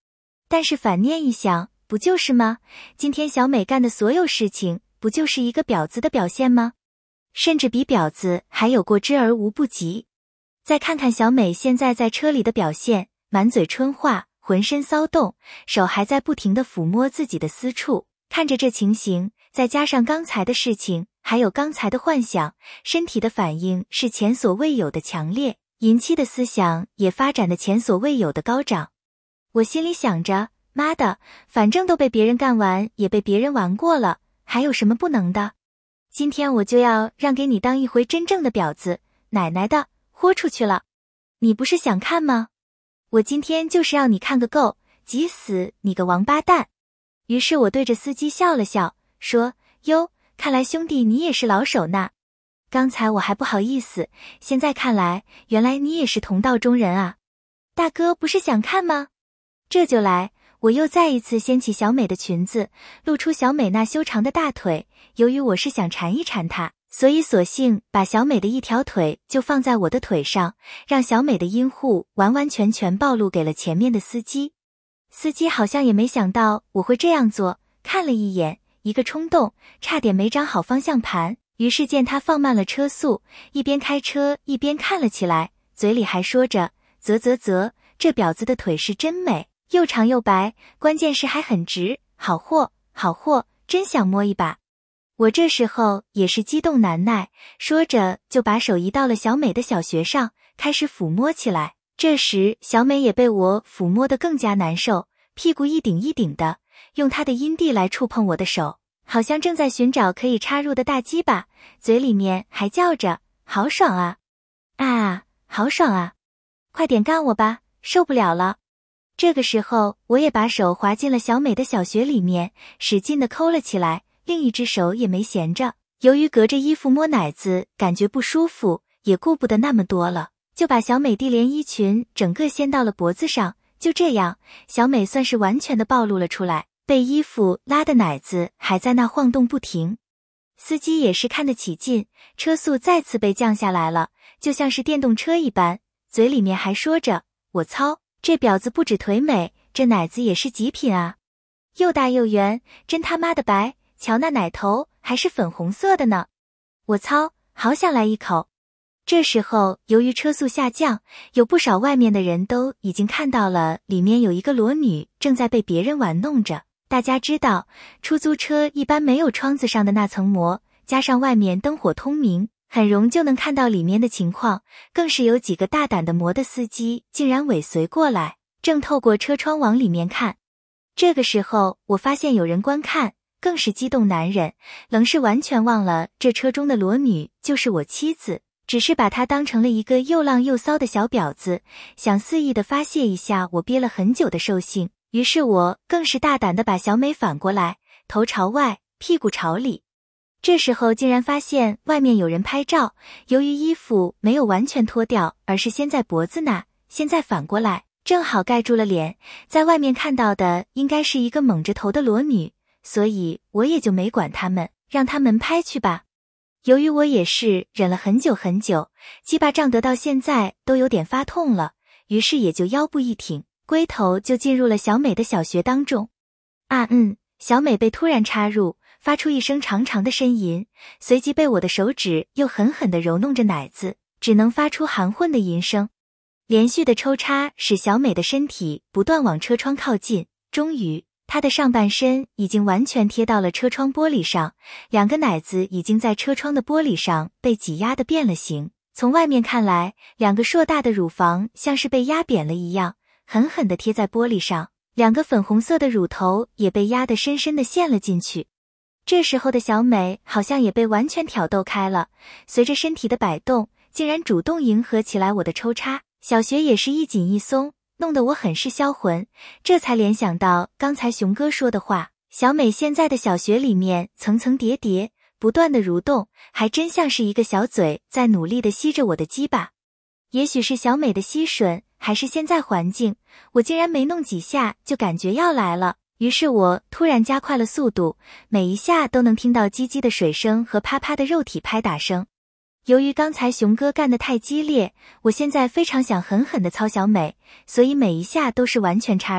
但是反念一想，不就是吗？今天小美干的所有事情，不就是一个婊子的表现吗？甚至比婊子还有过之而无不及。再看看小美现在在车里的表现，满嘴春话，浑身骚动，手还在不停地抚摸自己的私处。看着这情形，再加上刚才的事情，还有刚才的幻想，身体的反应是前所未有的强烈，淫妻的思想也发展的前所未有的高涨。我心里想着，妈的，反正都被别人干完，也被别人玩过了，还有什么不能的？今天我就要让给你当一回真正的婊子，奶奶的，豁出去了！你不是想看吗？我今天就是要你看个够，急死你个王八蛋！于是我对着司机笑了笑，说，哟，看来兄弟你也是老手呢。刚才我还不好意思，现在看来，原来你也是同道中人啊。大哥不是想看吗？这就来，我又再一次掀起小美的裙子，露出小美那修长的大腿。由于我是想缠一缠她，所以索性把小美的一条腿就放在我的腿上，让小美的阴户完完全全暴露给了前面的司机。司机好像也没想到我会这样做，看了一眼，一个冲动，差点没掌好方向盘，于是见他放慢了车速，一边开车一边看了起来，嘴里还说着，啧，这婊子的腿是真美，又长又白，关键是还很直，好货，好货，真想摸一把。我这时候也是激动难耐，说着就把手移到了小美的小穴上，开始抚摸起来。这时小美也被我抚摸得更加难受，屁股一顶一顶的，用她的阴蒂来触碰我的手，好像正在寻找可以插入的大鸡巴，嘴里面还叫着，好爽啊！啊，好爽啊！快点干我吧，受不了了。这个时候我也把手滑进了小美的小穴里面，使劲地抠了起来，另一只手也没闲着。由于隔着衣服摸奶子感觉不舒服，也顾不得那么多了，就把小美地连衣裙整个掀到了脖子上。就这样，小美算是完全的暴露了出来，被衣服拉的奶子还在那晃动不停。司机也是看得起劲，车速再次被降下来了，就像是电动车一般，嘴里面还说着，我操，这婊子不止腿美，这奶子也是极品啊，又大又圆，真他妈的白，瞧那奶头还是粉红色的呢，我操，好想来一口。这时候由于车速下降，有不少外面的人都已经看到了里面有一个裸女正在被别人玩弄着。大家知道，出租车一般没有窗子上的那层膜，加上外面灯火通明，很容易就能看到里面的情况，更是有几个大胆的摩的司机竟然尾随过来，正透过车窗往里面看。这个时候我发现有人观看，更是激动难忍，愣是完全忘了这车中的裸女就是我妻子，只是把她当成了一个又浪又骚的小婊子，想肆意地发泄一下我憋了很久的兽性。于是我更是大胆地把小美反过来，头朝外，屁股朝里。这时候竟然发现外面有人拍照，由于衣服没有完全脱掉，而是先在脖子那，现在反过来，正好盖住了脸，在外面看到的应该是一个蒙着头的裸女，所以我也就没管他们，让他们拍去吧。由于我也是忍了很久很久，鸡巴胀得到现在都有点发痛了，于是也就腰部一挺，龟头就进入了小美的小穴当中。小美被突然插入，发出一声长长的呻吟，随即被我的手指又狠狠地揉弄着奶子，只能发出含混的吟声。连续的抽插使小美的身体不断往车窗靠近，终于她的上半身已经完全贴到了车窗玻璃上，两个奶子已经在车窗的玻璃上被挤压得变了形。从外面看来，两个硕大的乳房像是被压扁了一样，狠狠地贴在玻璃上，两个粉红色的乳头也被压得深深地陷了进去。这时候的小美好像也被完全挑逗开了，随着身体的摆动，竟然主动迎合起来我的抽插，小穴也是一紧一松，弄得我很是销魂。这才联想到刚才熊哥说的话，小美现在的小穴里面层层叠叠，不断的蠕动，还真像是一个小嘴在努力的吸着我的鸡巴。也许是小美的吸吮，还是现在环境，我竟然没弄几下就感觉要来了，于是我突然加快了速度，每一下都能听到叽叽的水声和啪啪的肉体拍打声。由于刚才熊哥干得太激烈，我现在非常想狠狠地操小美，所以每一下都是完全插入，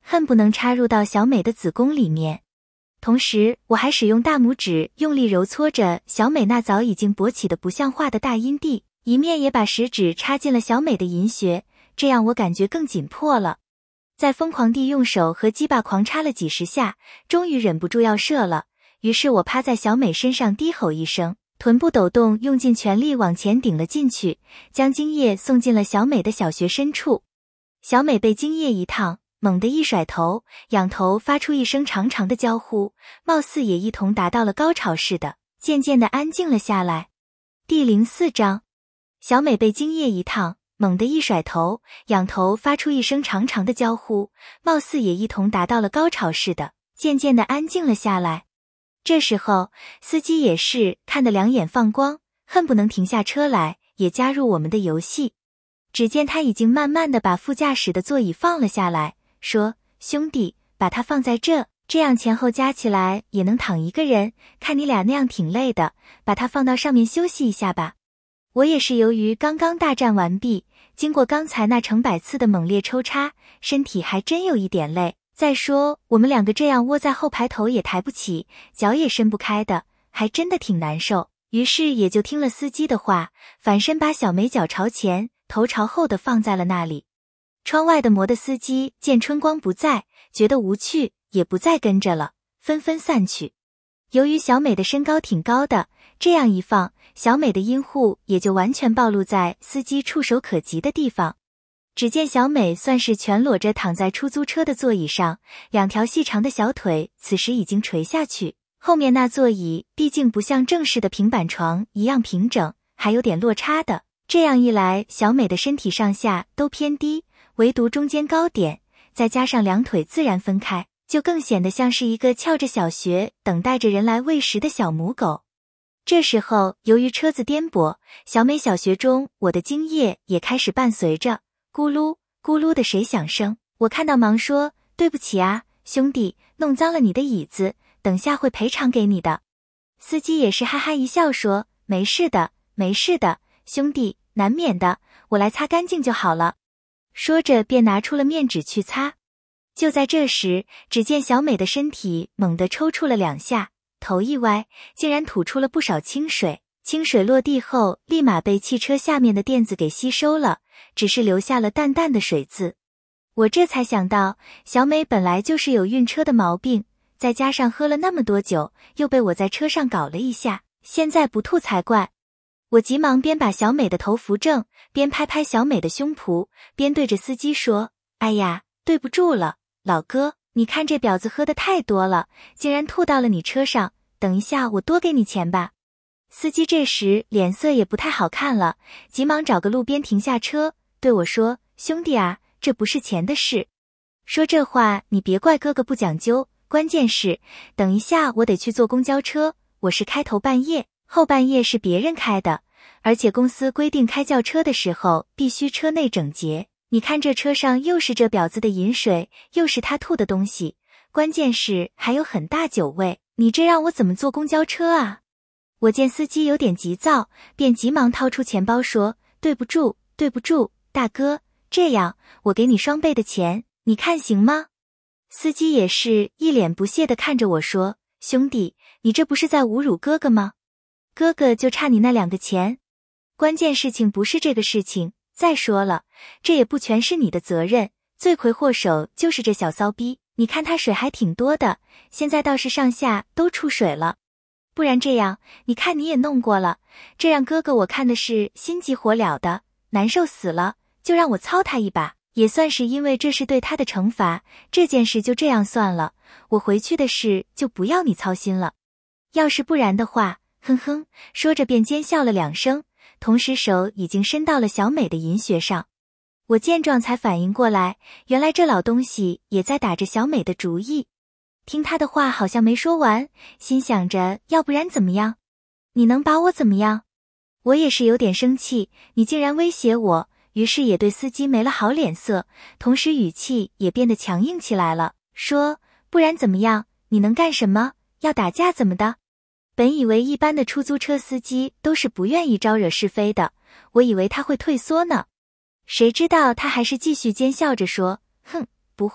恨不能插入到小美的子宫里面。同时，我还使用大拇指用力揉搓着小美那早已经勃起的不像话的大阴蒂，一面也把食指插进了小美的阴穴，这样我感觉更紧迫了。在疯狂地用手和鸡巴狂插了几十下，终于忍不住要射了。于是我趴在小美身上低吼一声，臀部抖动，用尽全力往前顶了进去，将精液送进了小美的小穴深处。小美被精液一烫，猛地一甩头，仰头发出一声长长的娇呼，貌似也一同达到了高潮似的，渐渐地安静了下来。第04章，小美被精液一烫，猛地一甩头，仰头发出一声长长的娇呼，貌似也一同达到了高潮似的，渐渐地安静了下来。这时候，司机也是看得两眼放光，恨不能停下车来，也加入我们的游戏。只见他已经慢慢地把副驾驶的座椅放了下来，说：“兄弟，把它放在这样前后加起来也能躺一个人，看你俩那样挺累的，把它放到上面休息一下吧。”我也是由于刚刚大战完毕，经过刚才那成百次的猛烈抽插，身体还真有一点累。再说我们两个这样窝在后排，头也抬不起，脚也伸不开的，还真的挺难受。于是也就听了司机的话，反身把小美脚朝前，头朝后的放在了那里。窗外的摩的司机见春光不在，觉得无趣，也不再跟着了，纷纷散去。由于小美的身高挺高的，这样一放，小美的阴户也就完全暴露在司机触手可及的地方。只见小美算是全裸着躺在出租车的座椅上，两条细长的小腿此时已经垂下去，后面那座椅毕竟不像正式的平板床一样平整，还有点落差的。这样一来，小美的身体上下都偏低，唯独中间高点，再加上两腿自然分开，就更显得像是一个翘着小穴等待着人来喂食的小母狗。这时候由于车子颠簸，小美小穴中我的精液也开始伴随着咕噜咕噜的水响声。我看到忙说：“对不起啊，兄弟，弄脏了你的椅子，等下会赔偿给你的。”司机也是哈哈一笑说：“没事的，没事的，兄弟，难免的，我来擦干净就好了。”说着便拿出了面纸去擦。就在这时，只见小美的身体猛地抽搐了两下，头一歪，竟然吐出了不少清水。清水落地后，立马被汽车下面的垫子给吸收了，只是留下了淡淡的水渍。我这才想到，小美本来就是有晕车的毛病，再加上喝了那么多酒，又被我在车上搞了一下，现在不吐才怪。我急忙边把小美的头扶正，边拍拍小美的胸脯，边对着司机说：“哎呀，对不住了，老哥，你看这婊子喝得太多了，竟然吐到了你车上，等一下我多给你钱吧。”司机这时脸色也不太好看了，急忙找个路边停下车，对我说：“兄弟啊，这不是钱的事。说这话你别怪哥哥不讲究，关键是等一下我得去坐公交车，我是开头半夜，后半夜是别人开的，而且公司规定开轿车的时候必须车内整洁。你看这车上又是这婊子的饮水，又是他吐的东西，关键是还有很大酒味，你这让我怎么坐公交车啊？”我见司机有点急躁，便急忙掏出钱包说：“对不住，对不住，大哥，这样我给你双倍的钱，你看行吗？”司机也是一脸不屑地看着我说：“兄弟，你这不是在侮辱哥哥吗？哥哥就差你那2个钱。关键事情不是这个事情，再说了，这也不全是你的责任，罪魁祸首就是这小骚逼，你看他水还挺多的，现在倒是上下都出水了。不然这样，你看你也弄过了，这让哥哥我看的是心急火燎的，难受死了，就让我操他一把，也算是因为这是对他的惩罚，这件事就这样算了，我回去的事就不要你操心了。要是不然的话，哼哼，说着便奸笑了2声，同时手已经伸到了小美的银穴上。我见状才反应过来，原来这老东西也在打着小美的主意。听他的话好像没说完，心想着要不然怎么样？你能把我怎么样？我也是有点生气，你竟然威胁我，于是也对司机没了好脸色，同时语气也变得强硬起来了，说不然怎么样？你能干什么？要打架怎么的？本以为一般的出租车司机都是不愿意招惹是非的，我以为他会退缩呢。谁知道他还是继续奸笑着说，哼，不会，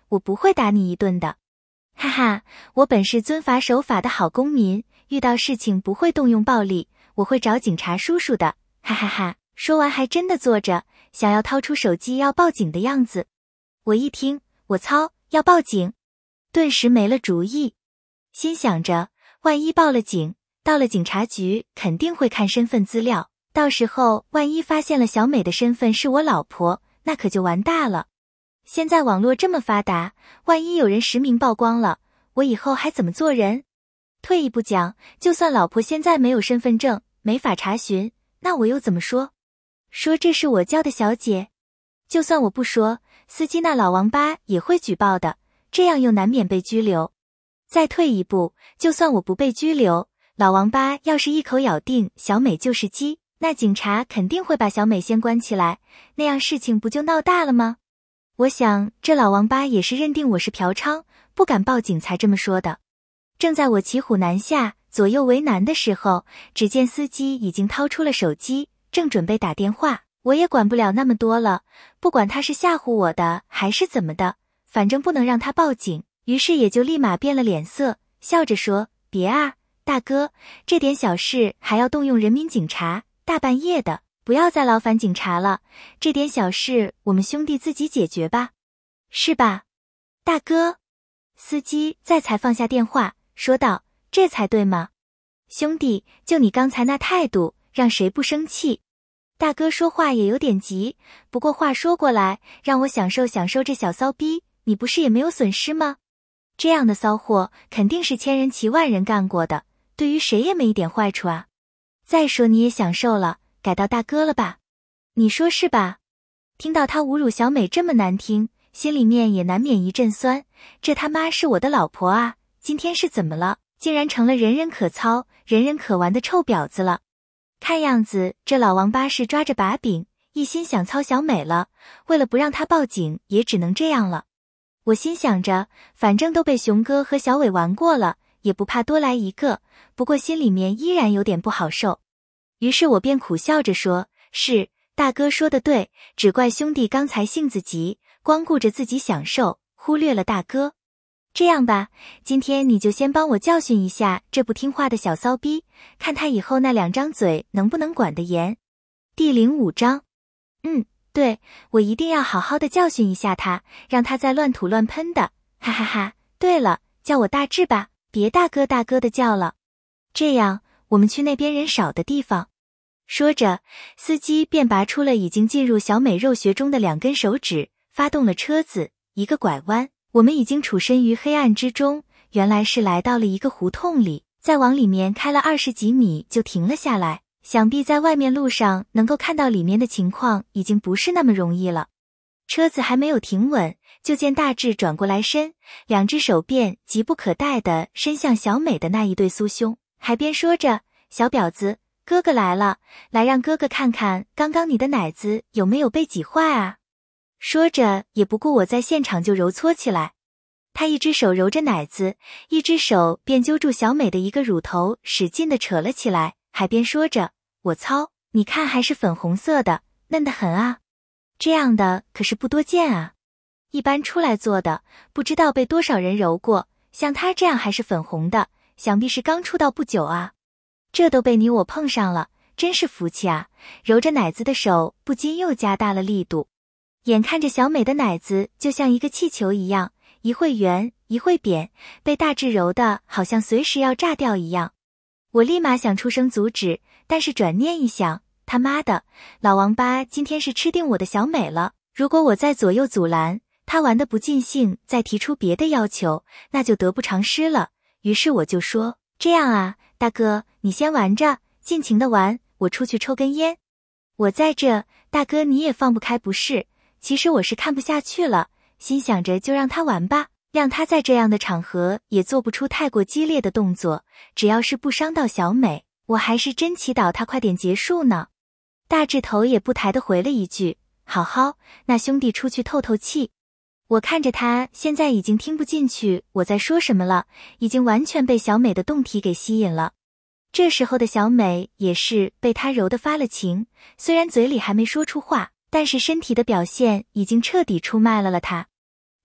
我不会打你一顿的。哈哈，我本是遵法守法的好公民，遇到事情不会动用暴力，我会找警察叔叔的，哈哈哈。说完还真的坐着，想要掏出手机要报警的样子。我一听，我操，要报警？顿时没了主意，心想着，万一报了警，到了警察局肯定会看身份资料，到时候万一发现了小美的身份是我老婆，那可就完大了。现在网络这么发达，万一有人实名曝光了，我以后还怎么做人？退一步讲，就算老婆现在没有身份证，没法查询，那我又怎么说？说这是我叫的小姐？就算我不说，司机那老王八也会举报的，这样又难免被拘留。再退一步，就算我不被拘留，老王八要是一口咬定小美就是鸡，那警察肯定会把小美先关起来，那样事情不就闹大了吗？我想这老王八也是认定我是嫖娼，不敢报警才这么说的。正在我骑虎难下，左右为难的时候，只见司机已经掏出了手机，正准备打电话。我也管不了那么多了，不管他是吓唬我的还是怎么的，反正不能让他报警，于是也就立马变了脸色，笑着说，别啊，大哥，这点小事还要动用人民警察，大半夜的，不要再劳烦警察了，这点小事我们兄弟自己解决吧。是吧，大哥？司机这才放下电话，说道，这才对嘛。兄弟，就你刚才那态度，让谁不生气？大哥说话也有点急，不过话说过来，让我享受享受这小骚逼，你不是也没有损失吗？这样的骚货肯定是千人骑万人干过的，对于谁也没一点坏处啊。再说你也享受了，改到大哥了吧？你说是吧？听到他侮辱小美这么难听，心里面也难免一阵酸，这他妈是我的老婆啊，今天是怎么了？竟然成了人人可操、人人可玩的臭婊子了。看样子这老王八是抓着把柄，一心想操小美了，为了不让他报警也只能这样了。我心想着，反正都被熊哥和小伟玩过了，也不怕多来一个，不过心里面依然有点不好受。于是我便苦笑着说，是，大哥说的对，只怪兄弟刚才性子急，光顾着自己享受，忽略了大哥。这样吧，今天你就先帮我教训一下这不听话的小骚逼，看他以后那两张嘴能不能管得严。第05章。对，我一定要好好的教训一下他，让他再乱吐乱喷的，哈哈哈。对了，叫我大志吧，别大哥大哥的叫了。这样，我们去那边人少的地方。说着，司机便拔出了已经进入小美肉穴中的2根手指，发动了车子，一个拐弯。我们已经处身于黑暗之中，原来是来到了一个胡同里，再往里面开了20几米就停了下来，想必在外面路上能够看到里面的情况已经不是那么容易了。车子还没有停稳，就见大志转过来身，2只手便急不可待地伸向小美的那一对酥胸，还边说着，小婊子，哥哥来了，来让哥哥看看刚刚你的奶子有没有被挤坏啊。说着也不顾我在现场就揉搓起来，他一只手揉着奶子，一只手便揪住小美的一个乳头使劲地扯了起来，还边说着，我操，你看还是粉红色的，嫩得很啊，这样的可是不多见啊，一般出来做的不知道被多少人揉过，像他这样还是粉红的，想必是刚出道不久啊，这都被你我碰上了，真是福气啊。揉着奶子的手不禁又加大了力度，眼看着小美的奶子就像一个气球一样，一会圆一会扁，被大志揉的好像随时要炸掉一样。我立马想出声阻止，但是转念一想，他妈的，老王八今天是吃定我的小美了，如果我再左右阻拦，他玩得不尽兴再提出别的要求，那就得不偿失了。于是我就说，这样啊，大哥，你先玩着，尽情的玩，我出去抽根烟。我在这，大哥你也放不开不是？其实我是看不下去了，心想着就让他玩吧，让他在这样的场合也做不出太过激烈的动作，只要是不伤到小美，我还是真祈祷他快点结束呢。大志头也不抬地回了一句，好好，那兄弟出去透透气。我看着他现在已经听不进去我在说什么了，已经完全被小美的动体给吸引了。这时候的小美也是被他揉得发了情，虽然嘴里还没说出话，但是身体的表现已经彻底出卖了他。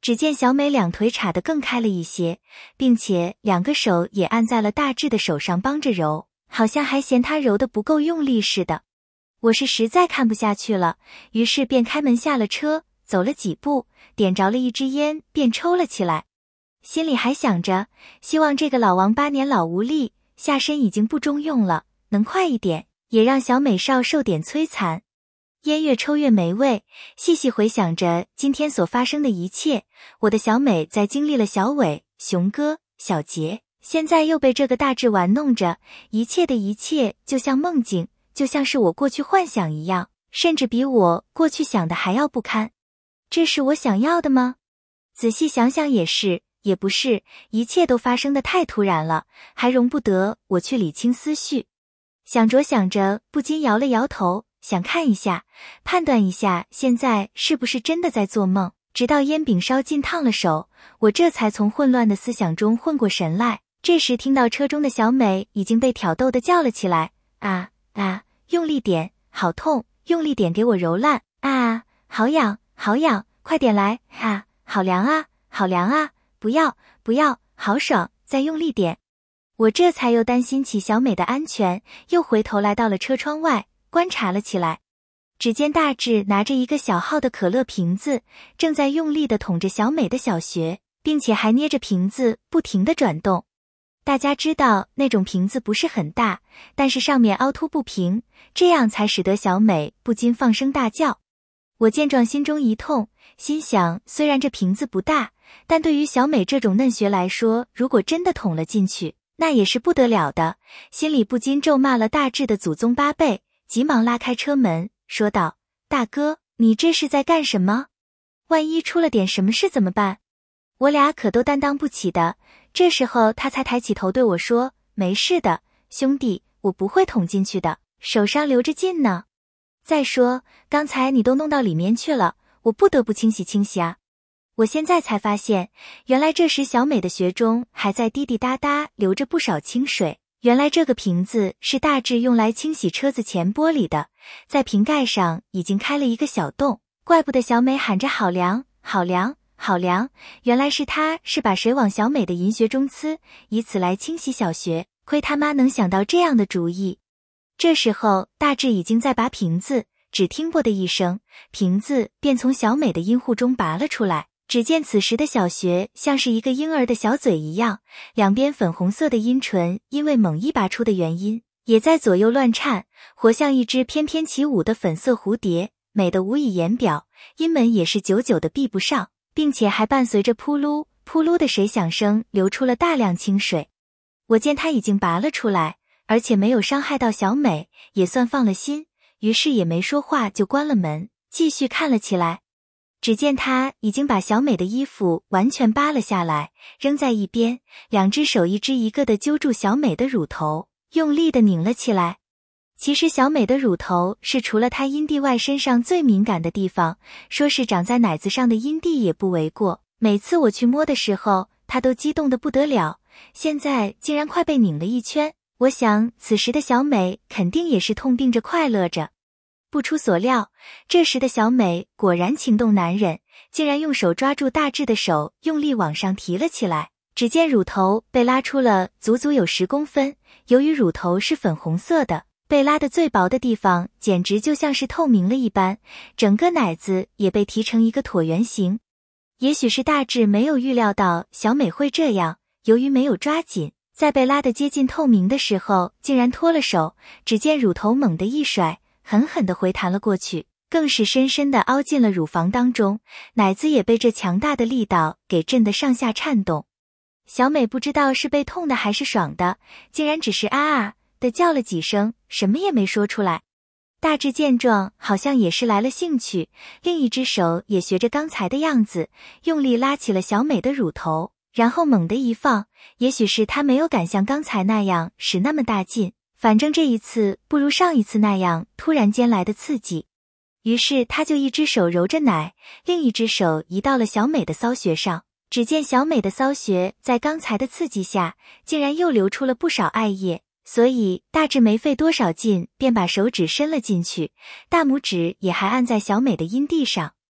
只见小美两腿岔得更开了一些，并且两个手也按在了大志的手上帮着揉，好像还嫌他揉得不够用力似的。我是实在看不下去了，于是便开门下了车，走了几步，点着了一支烟，便抽了起来。心里还想着，希望这个老王八年老无力，下身已经不中用了，能快一点，也让小美少受点摧残。烟越抽越没味，细细回想着今天所发生的一切，我的小美在经历了小伟、熊哥、小杰，现在又被这个大志玩弄着，一切的一切就像梦境，就像是我过去幻想一样，甚至比我过去想的还要不堪。这是我想要的吗？仔细想想也是，也不是，一切都发生得太突然了，还容不得我去理清思绪。想着想着，不禁摇了摇头，想看一下，判断一下现在是不是真的在做梦。直到烟饼烧尽烫了手，我这才从混乱的思想中混过神来。这时听到车中的小美已经被挑逗地叫了起来，啊啊，用力点，好痛，用力点给我揉烂，啊，好痒，好痒，快点来，啊，好凉啊，好凉啊，不要，不要，好爽，再用力点。我这才又担心起小美的安全，又回头来到了车窗外，观察了起来。只见大志拿着一个小号的可乐瓶子，正在用力地捅着小美的小穴，并且还捏着瓶子不停地转动。大家知道那种瓶子不是很大，但是上面凹凸不平，这样才使得小美不禁放声大叫。我见状心中一痛，心想虽然这瓶子不大，但对于小美这种嫩穴来说，如果真的捅了进去，那也是不得了的，心里不禁咒骂了大志的祖宗八辈，急忙拉开车门，说道：大哥，你这是在干什么？万一出了点什么事怎么办？我俩可都担当不起的。这时候他才抬起头对我说：没事的，兄弟，我不会捅进去的，手上留着劲呢。再说，刚才你都弄到里面去了，我不得不清洗清洗啊。我现在才发现，原来这时小美的穴中还在滴滴答答流着不少清水。原来这个瓶子是大志用来清洗车子前玻璃的，在瓶盖上已经开了一个小洞，怪不得小美喊着好凉，好凉，好凉，原来是他是把水往小美的阴穴中呲，以此来清洗小穴，亏他妈能想到这样的主意。这时候大志已经在拔瓶子，只听啵的一声，瓶子便从小美的阴户中拔了出来。只见此时的小穴像是一个婴儿的小嘴一样，两边粉红色的阴唇因为猛一拔出的原因，也在左右乱颤，活像一只翩翩起舞的粉色蝴蝶，美得无以言表。阴门也是久久的闭不上，并且还伴随着扑噜扑噜的水响声，流出了大量清水。我见他已经拔了出来，而且没有伤害到小美，也算放了心，于是也没说话就关了门，继续看了起来。只见他已经把小美的衣服完全扒了下来，扔在一边，两只手一只一个地揪住小美的乳头，用力地拧了起来。其实小美的乳头是除了她阴蒂外身上最敏感的地方，说是长在奶子上的阴蒂也不为过。每次我去摸的时候，她都激动得不得了，现在竟然快被拧了一圈。我想此时的小美肯定也是痛并着快乐着。不出所料，这时的小美果然情动难忍，竟然用手抓住大志的手，用力往上提了起来。只见乳头被拉出了足足有10公分，由于乳头是粉红色的，被拉得最薄的地方简直就像是透明了一般，整个奶子也被提成一个椭圆形。也许是大志没有预料到小美会这样，由于没有抓紧，在被拉得接近透明的时候，竟然脱了手，只见乳头猛地一甩，狠狠地回弹了过去，更是深深地凹进了乳房当中，奶子也被这强大的力道给震得上下颤动。小美不知道是被痛的还是爽的，竟然只是啊啊地叫了几声，什么也没说出来。大志见状好像也是来了兴趣，另一只手也学着刚才的样子，用力拉起了小美的乳头，然后猛地一放，也许是他没有敢像刚才那样使那么大劲，反正这一次不如上一次那样突然间来的刺激。于是他就一只手揉着奶，另一只手移到了小美的骚穴上，只见小美的骚穴在刚才的刺激下，竟然又流出了不少艾叶，所以大志没费多少劲便把手指伸了进去，大拇指也还按在小美的阴蒂上。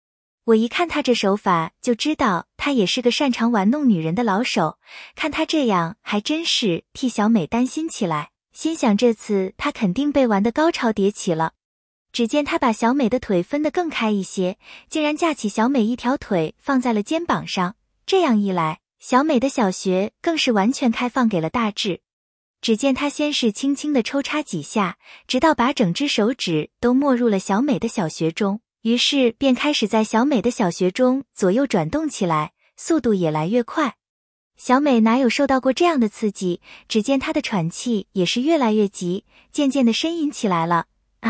我一看他这手法，就知道他也是个擅长玩弄女人的老手，看他这样，还真是替小美担心起来，心想这次他肯定被玩得高潮迭起了。只见他把小美的腿分得更开一些，竟然架起小美一条腿放在了肩膀上，这样一来，小美的小穴更是完全开放给了大志。只见他先是轻轻地抽插几下，直到把整只手指都没入了小美的小穴中，于是便开始在小美的小穴中左右转动起来，速度也来越快。小美哪有受到过这样的刺激，只见她的喘气也是越来越急，渐渐地呻吟起来了。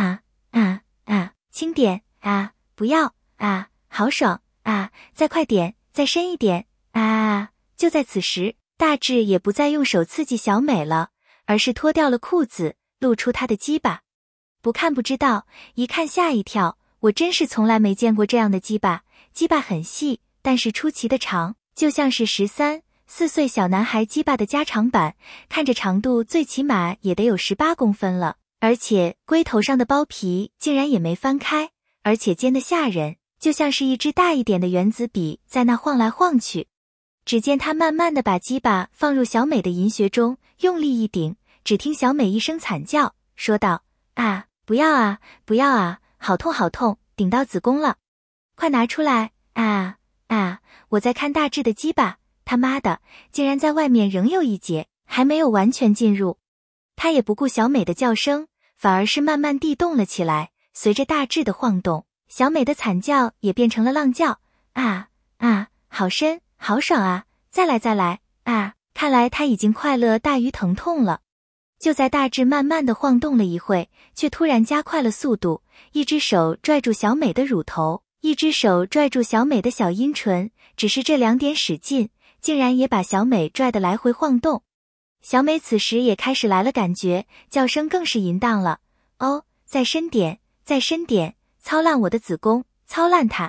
轻点不要好爽再快点，再深一点就在此时，大志也不再用手刺激小美了，而是脱掉了裤子，露出他的鸡巴。不看不知道，一看吓一跳，我真是从来没见过这样的鸡巴，鸡巴很细，但是出奇的长，就像是13、14岁小男孩鸡巴的加长版，看着长度最起码也得有18公分了，而且龟头上的包皮竟然也没翻开，而且尖得吓人，就像是一支大一点的原子笔在那晃来晃去。只见他慢慢地把鸡巴放入小美的阴穴中，用力一顶，只听小美一声惨叫，说道：不要不要好痛好痛，顶到子宫了，快拿出来我在看大志的鸡巴，他妈的，竟然在外面仍有一节，还没有完全进入。他也不顾小美的叫声，反而是慢慢地动了起来，随着大志的晃动，小美的惨叫也变成了浪叫，好深好爽再来再来看来他已经快乐大于疼痛了。就在大志慢慢地晃动了一会，却突然加快了速度，一只手拽住小美的乳头，一只手拽住小美的小阴唇，只是这2点使劲，竟然也把小美拽得来回晃动。小美此时也开始来了感觉，叫声更是淫荡了。再深点，再深点，操烂我的子宫，操烂它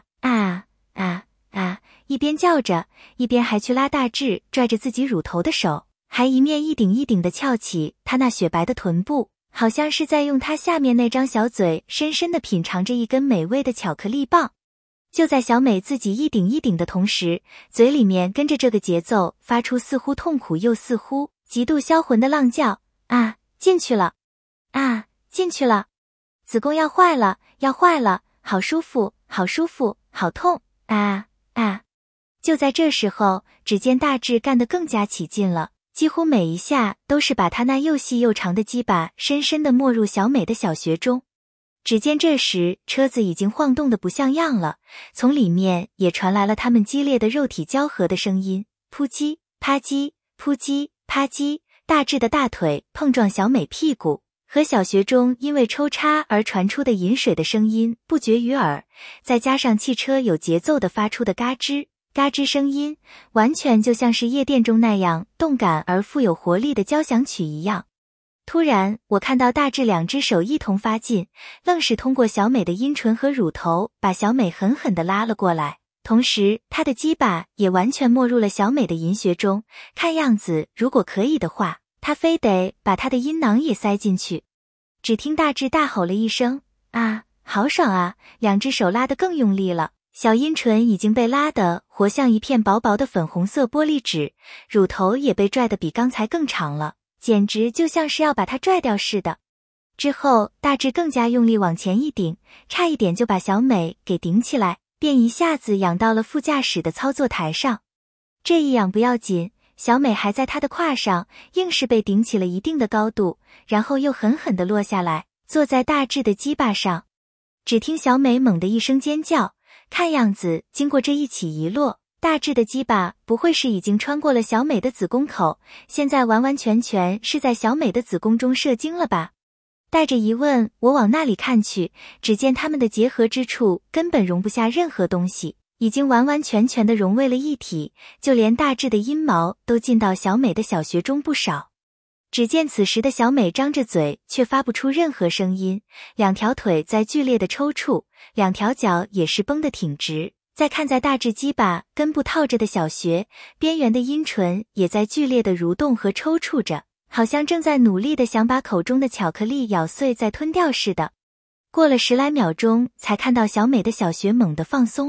一边叫着，一边还去拉大志拽着自己乳头的手，还一面一顶一顶地翘起他那雪白的臀部，好像是在用他下面那张小嘴深深地品尝着一根美味的巧克力棒。就在小美自己一顶一顶的同时，嘴里面跟着这个节奏发出似乎痛苦又似乎极度销魂的浪叫，进去了进去了，子宫要坏了要坏了，好舒服好舒服，好痛就在这时候，只见大志干得更加起劲了，几乎每一下都是把他那又细又长的鸡巴深深地没入小美的小穴中。只见这时车子已经晃动得不像样了，从里面也传来了他们激烈的肉体交合的声音，扑叽啪叽扑叽啪叽，大志的大腿碰撞小美屁股，和小穴中因为抽插而传出的饮水的声音不绝于耳，再加上汽车有节奏地发出的嘎吱嘎吱声音，完全就像是夜店中那样动感而富有活力的交响曲一样。突然，我看到大志2只手一同发劲，愣是通过小美的阴唇和乳头把小美狠狠地拉了过来，同时他的鸡巴也完全没入了小美的阴穴中，看样子如果可以的话，他非得把他的阴囊也塞进去。只听大志大吼了一声，好爽！2只手拉得更用力了，小阴唇已经被拉得活像一片薄薄的粉红色玻璃纸，乳头也被拽得比刚才更长了，简直就像是要把它拽掉似的。之后大志更加用力往前一顶，差一点就把小美给顶起来，便一下子仰到了副驾驶的操作台上。这一仰不要紧，小美还在他的胯上，硬是被顶起了一定的高度，然后又狠狠地落下来，坐在大志的鸡巴上。只听小美猛地一声尖叫，看样子经过这一起一落，大志的鸡巴不会是已经穿过了小美的子宫口，现在完完全全是在小美的子宫中射精了吧？带着疑问，我往那里看去，只见他们的结合之处根本容不下任何东西，已经完完全全的融为了一体，就连大志的阴毛都进到小美的小穴中不少。只见此时的小美张着嘴，却发不出任何声音，2条腿在剧烈的抽搐，2条脚也是绷得挺直，再看在大志鸡巴根部套着的小穴边缘的阴唇也在剧烈的蠕动和抽搐着，好像正在努力的想把口中的巧克力咬碎再吞掉似的。过了10来秒钟，才看到小美的小穴猛地放松了，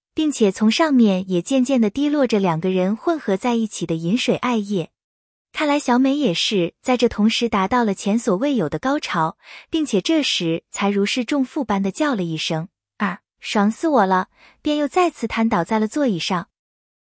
并且从上面也渐渐地滴落着两个人混合在一起的饮水艾叶。看来小美也是在这同时达到了前所未有的高潮，并且这时才如释重负般地叫了一声“啊，爽死我了”，便又再次瘫倒在了座椅上。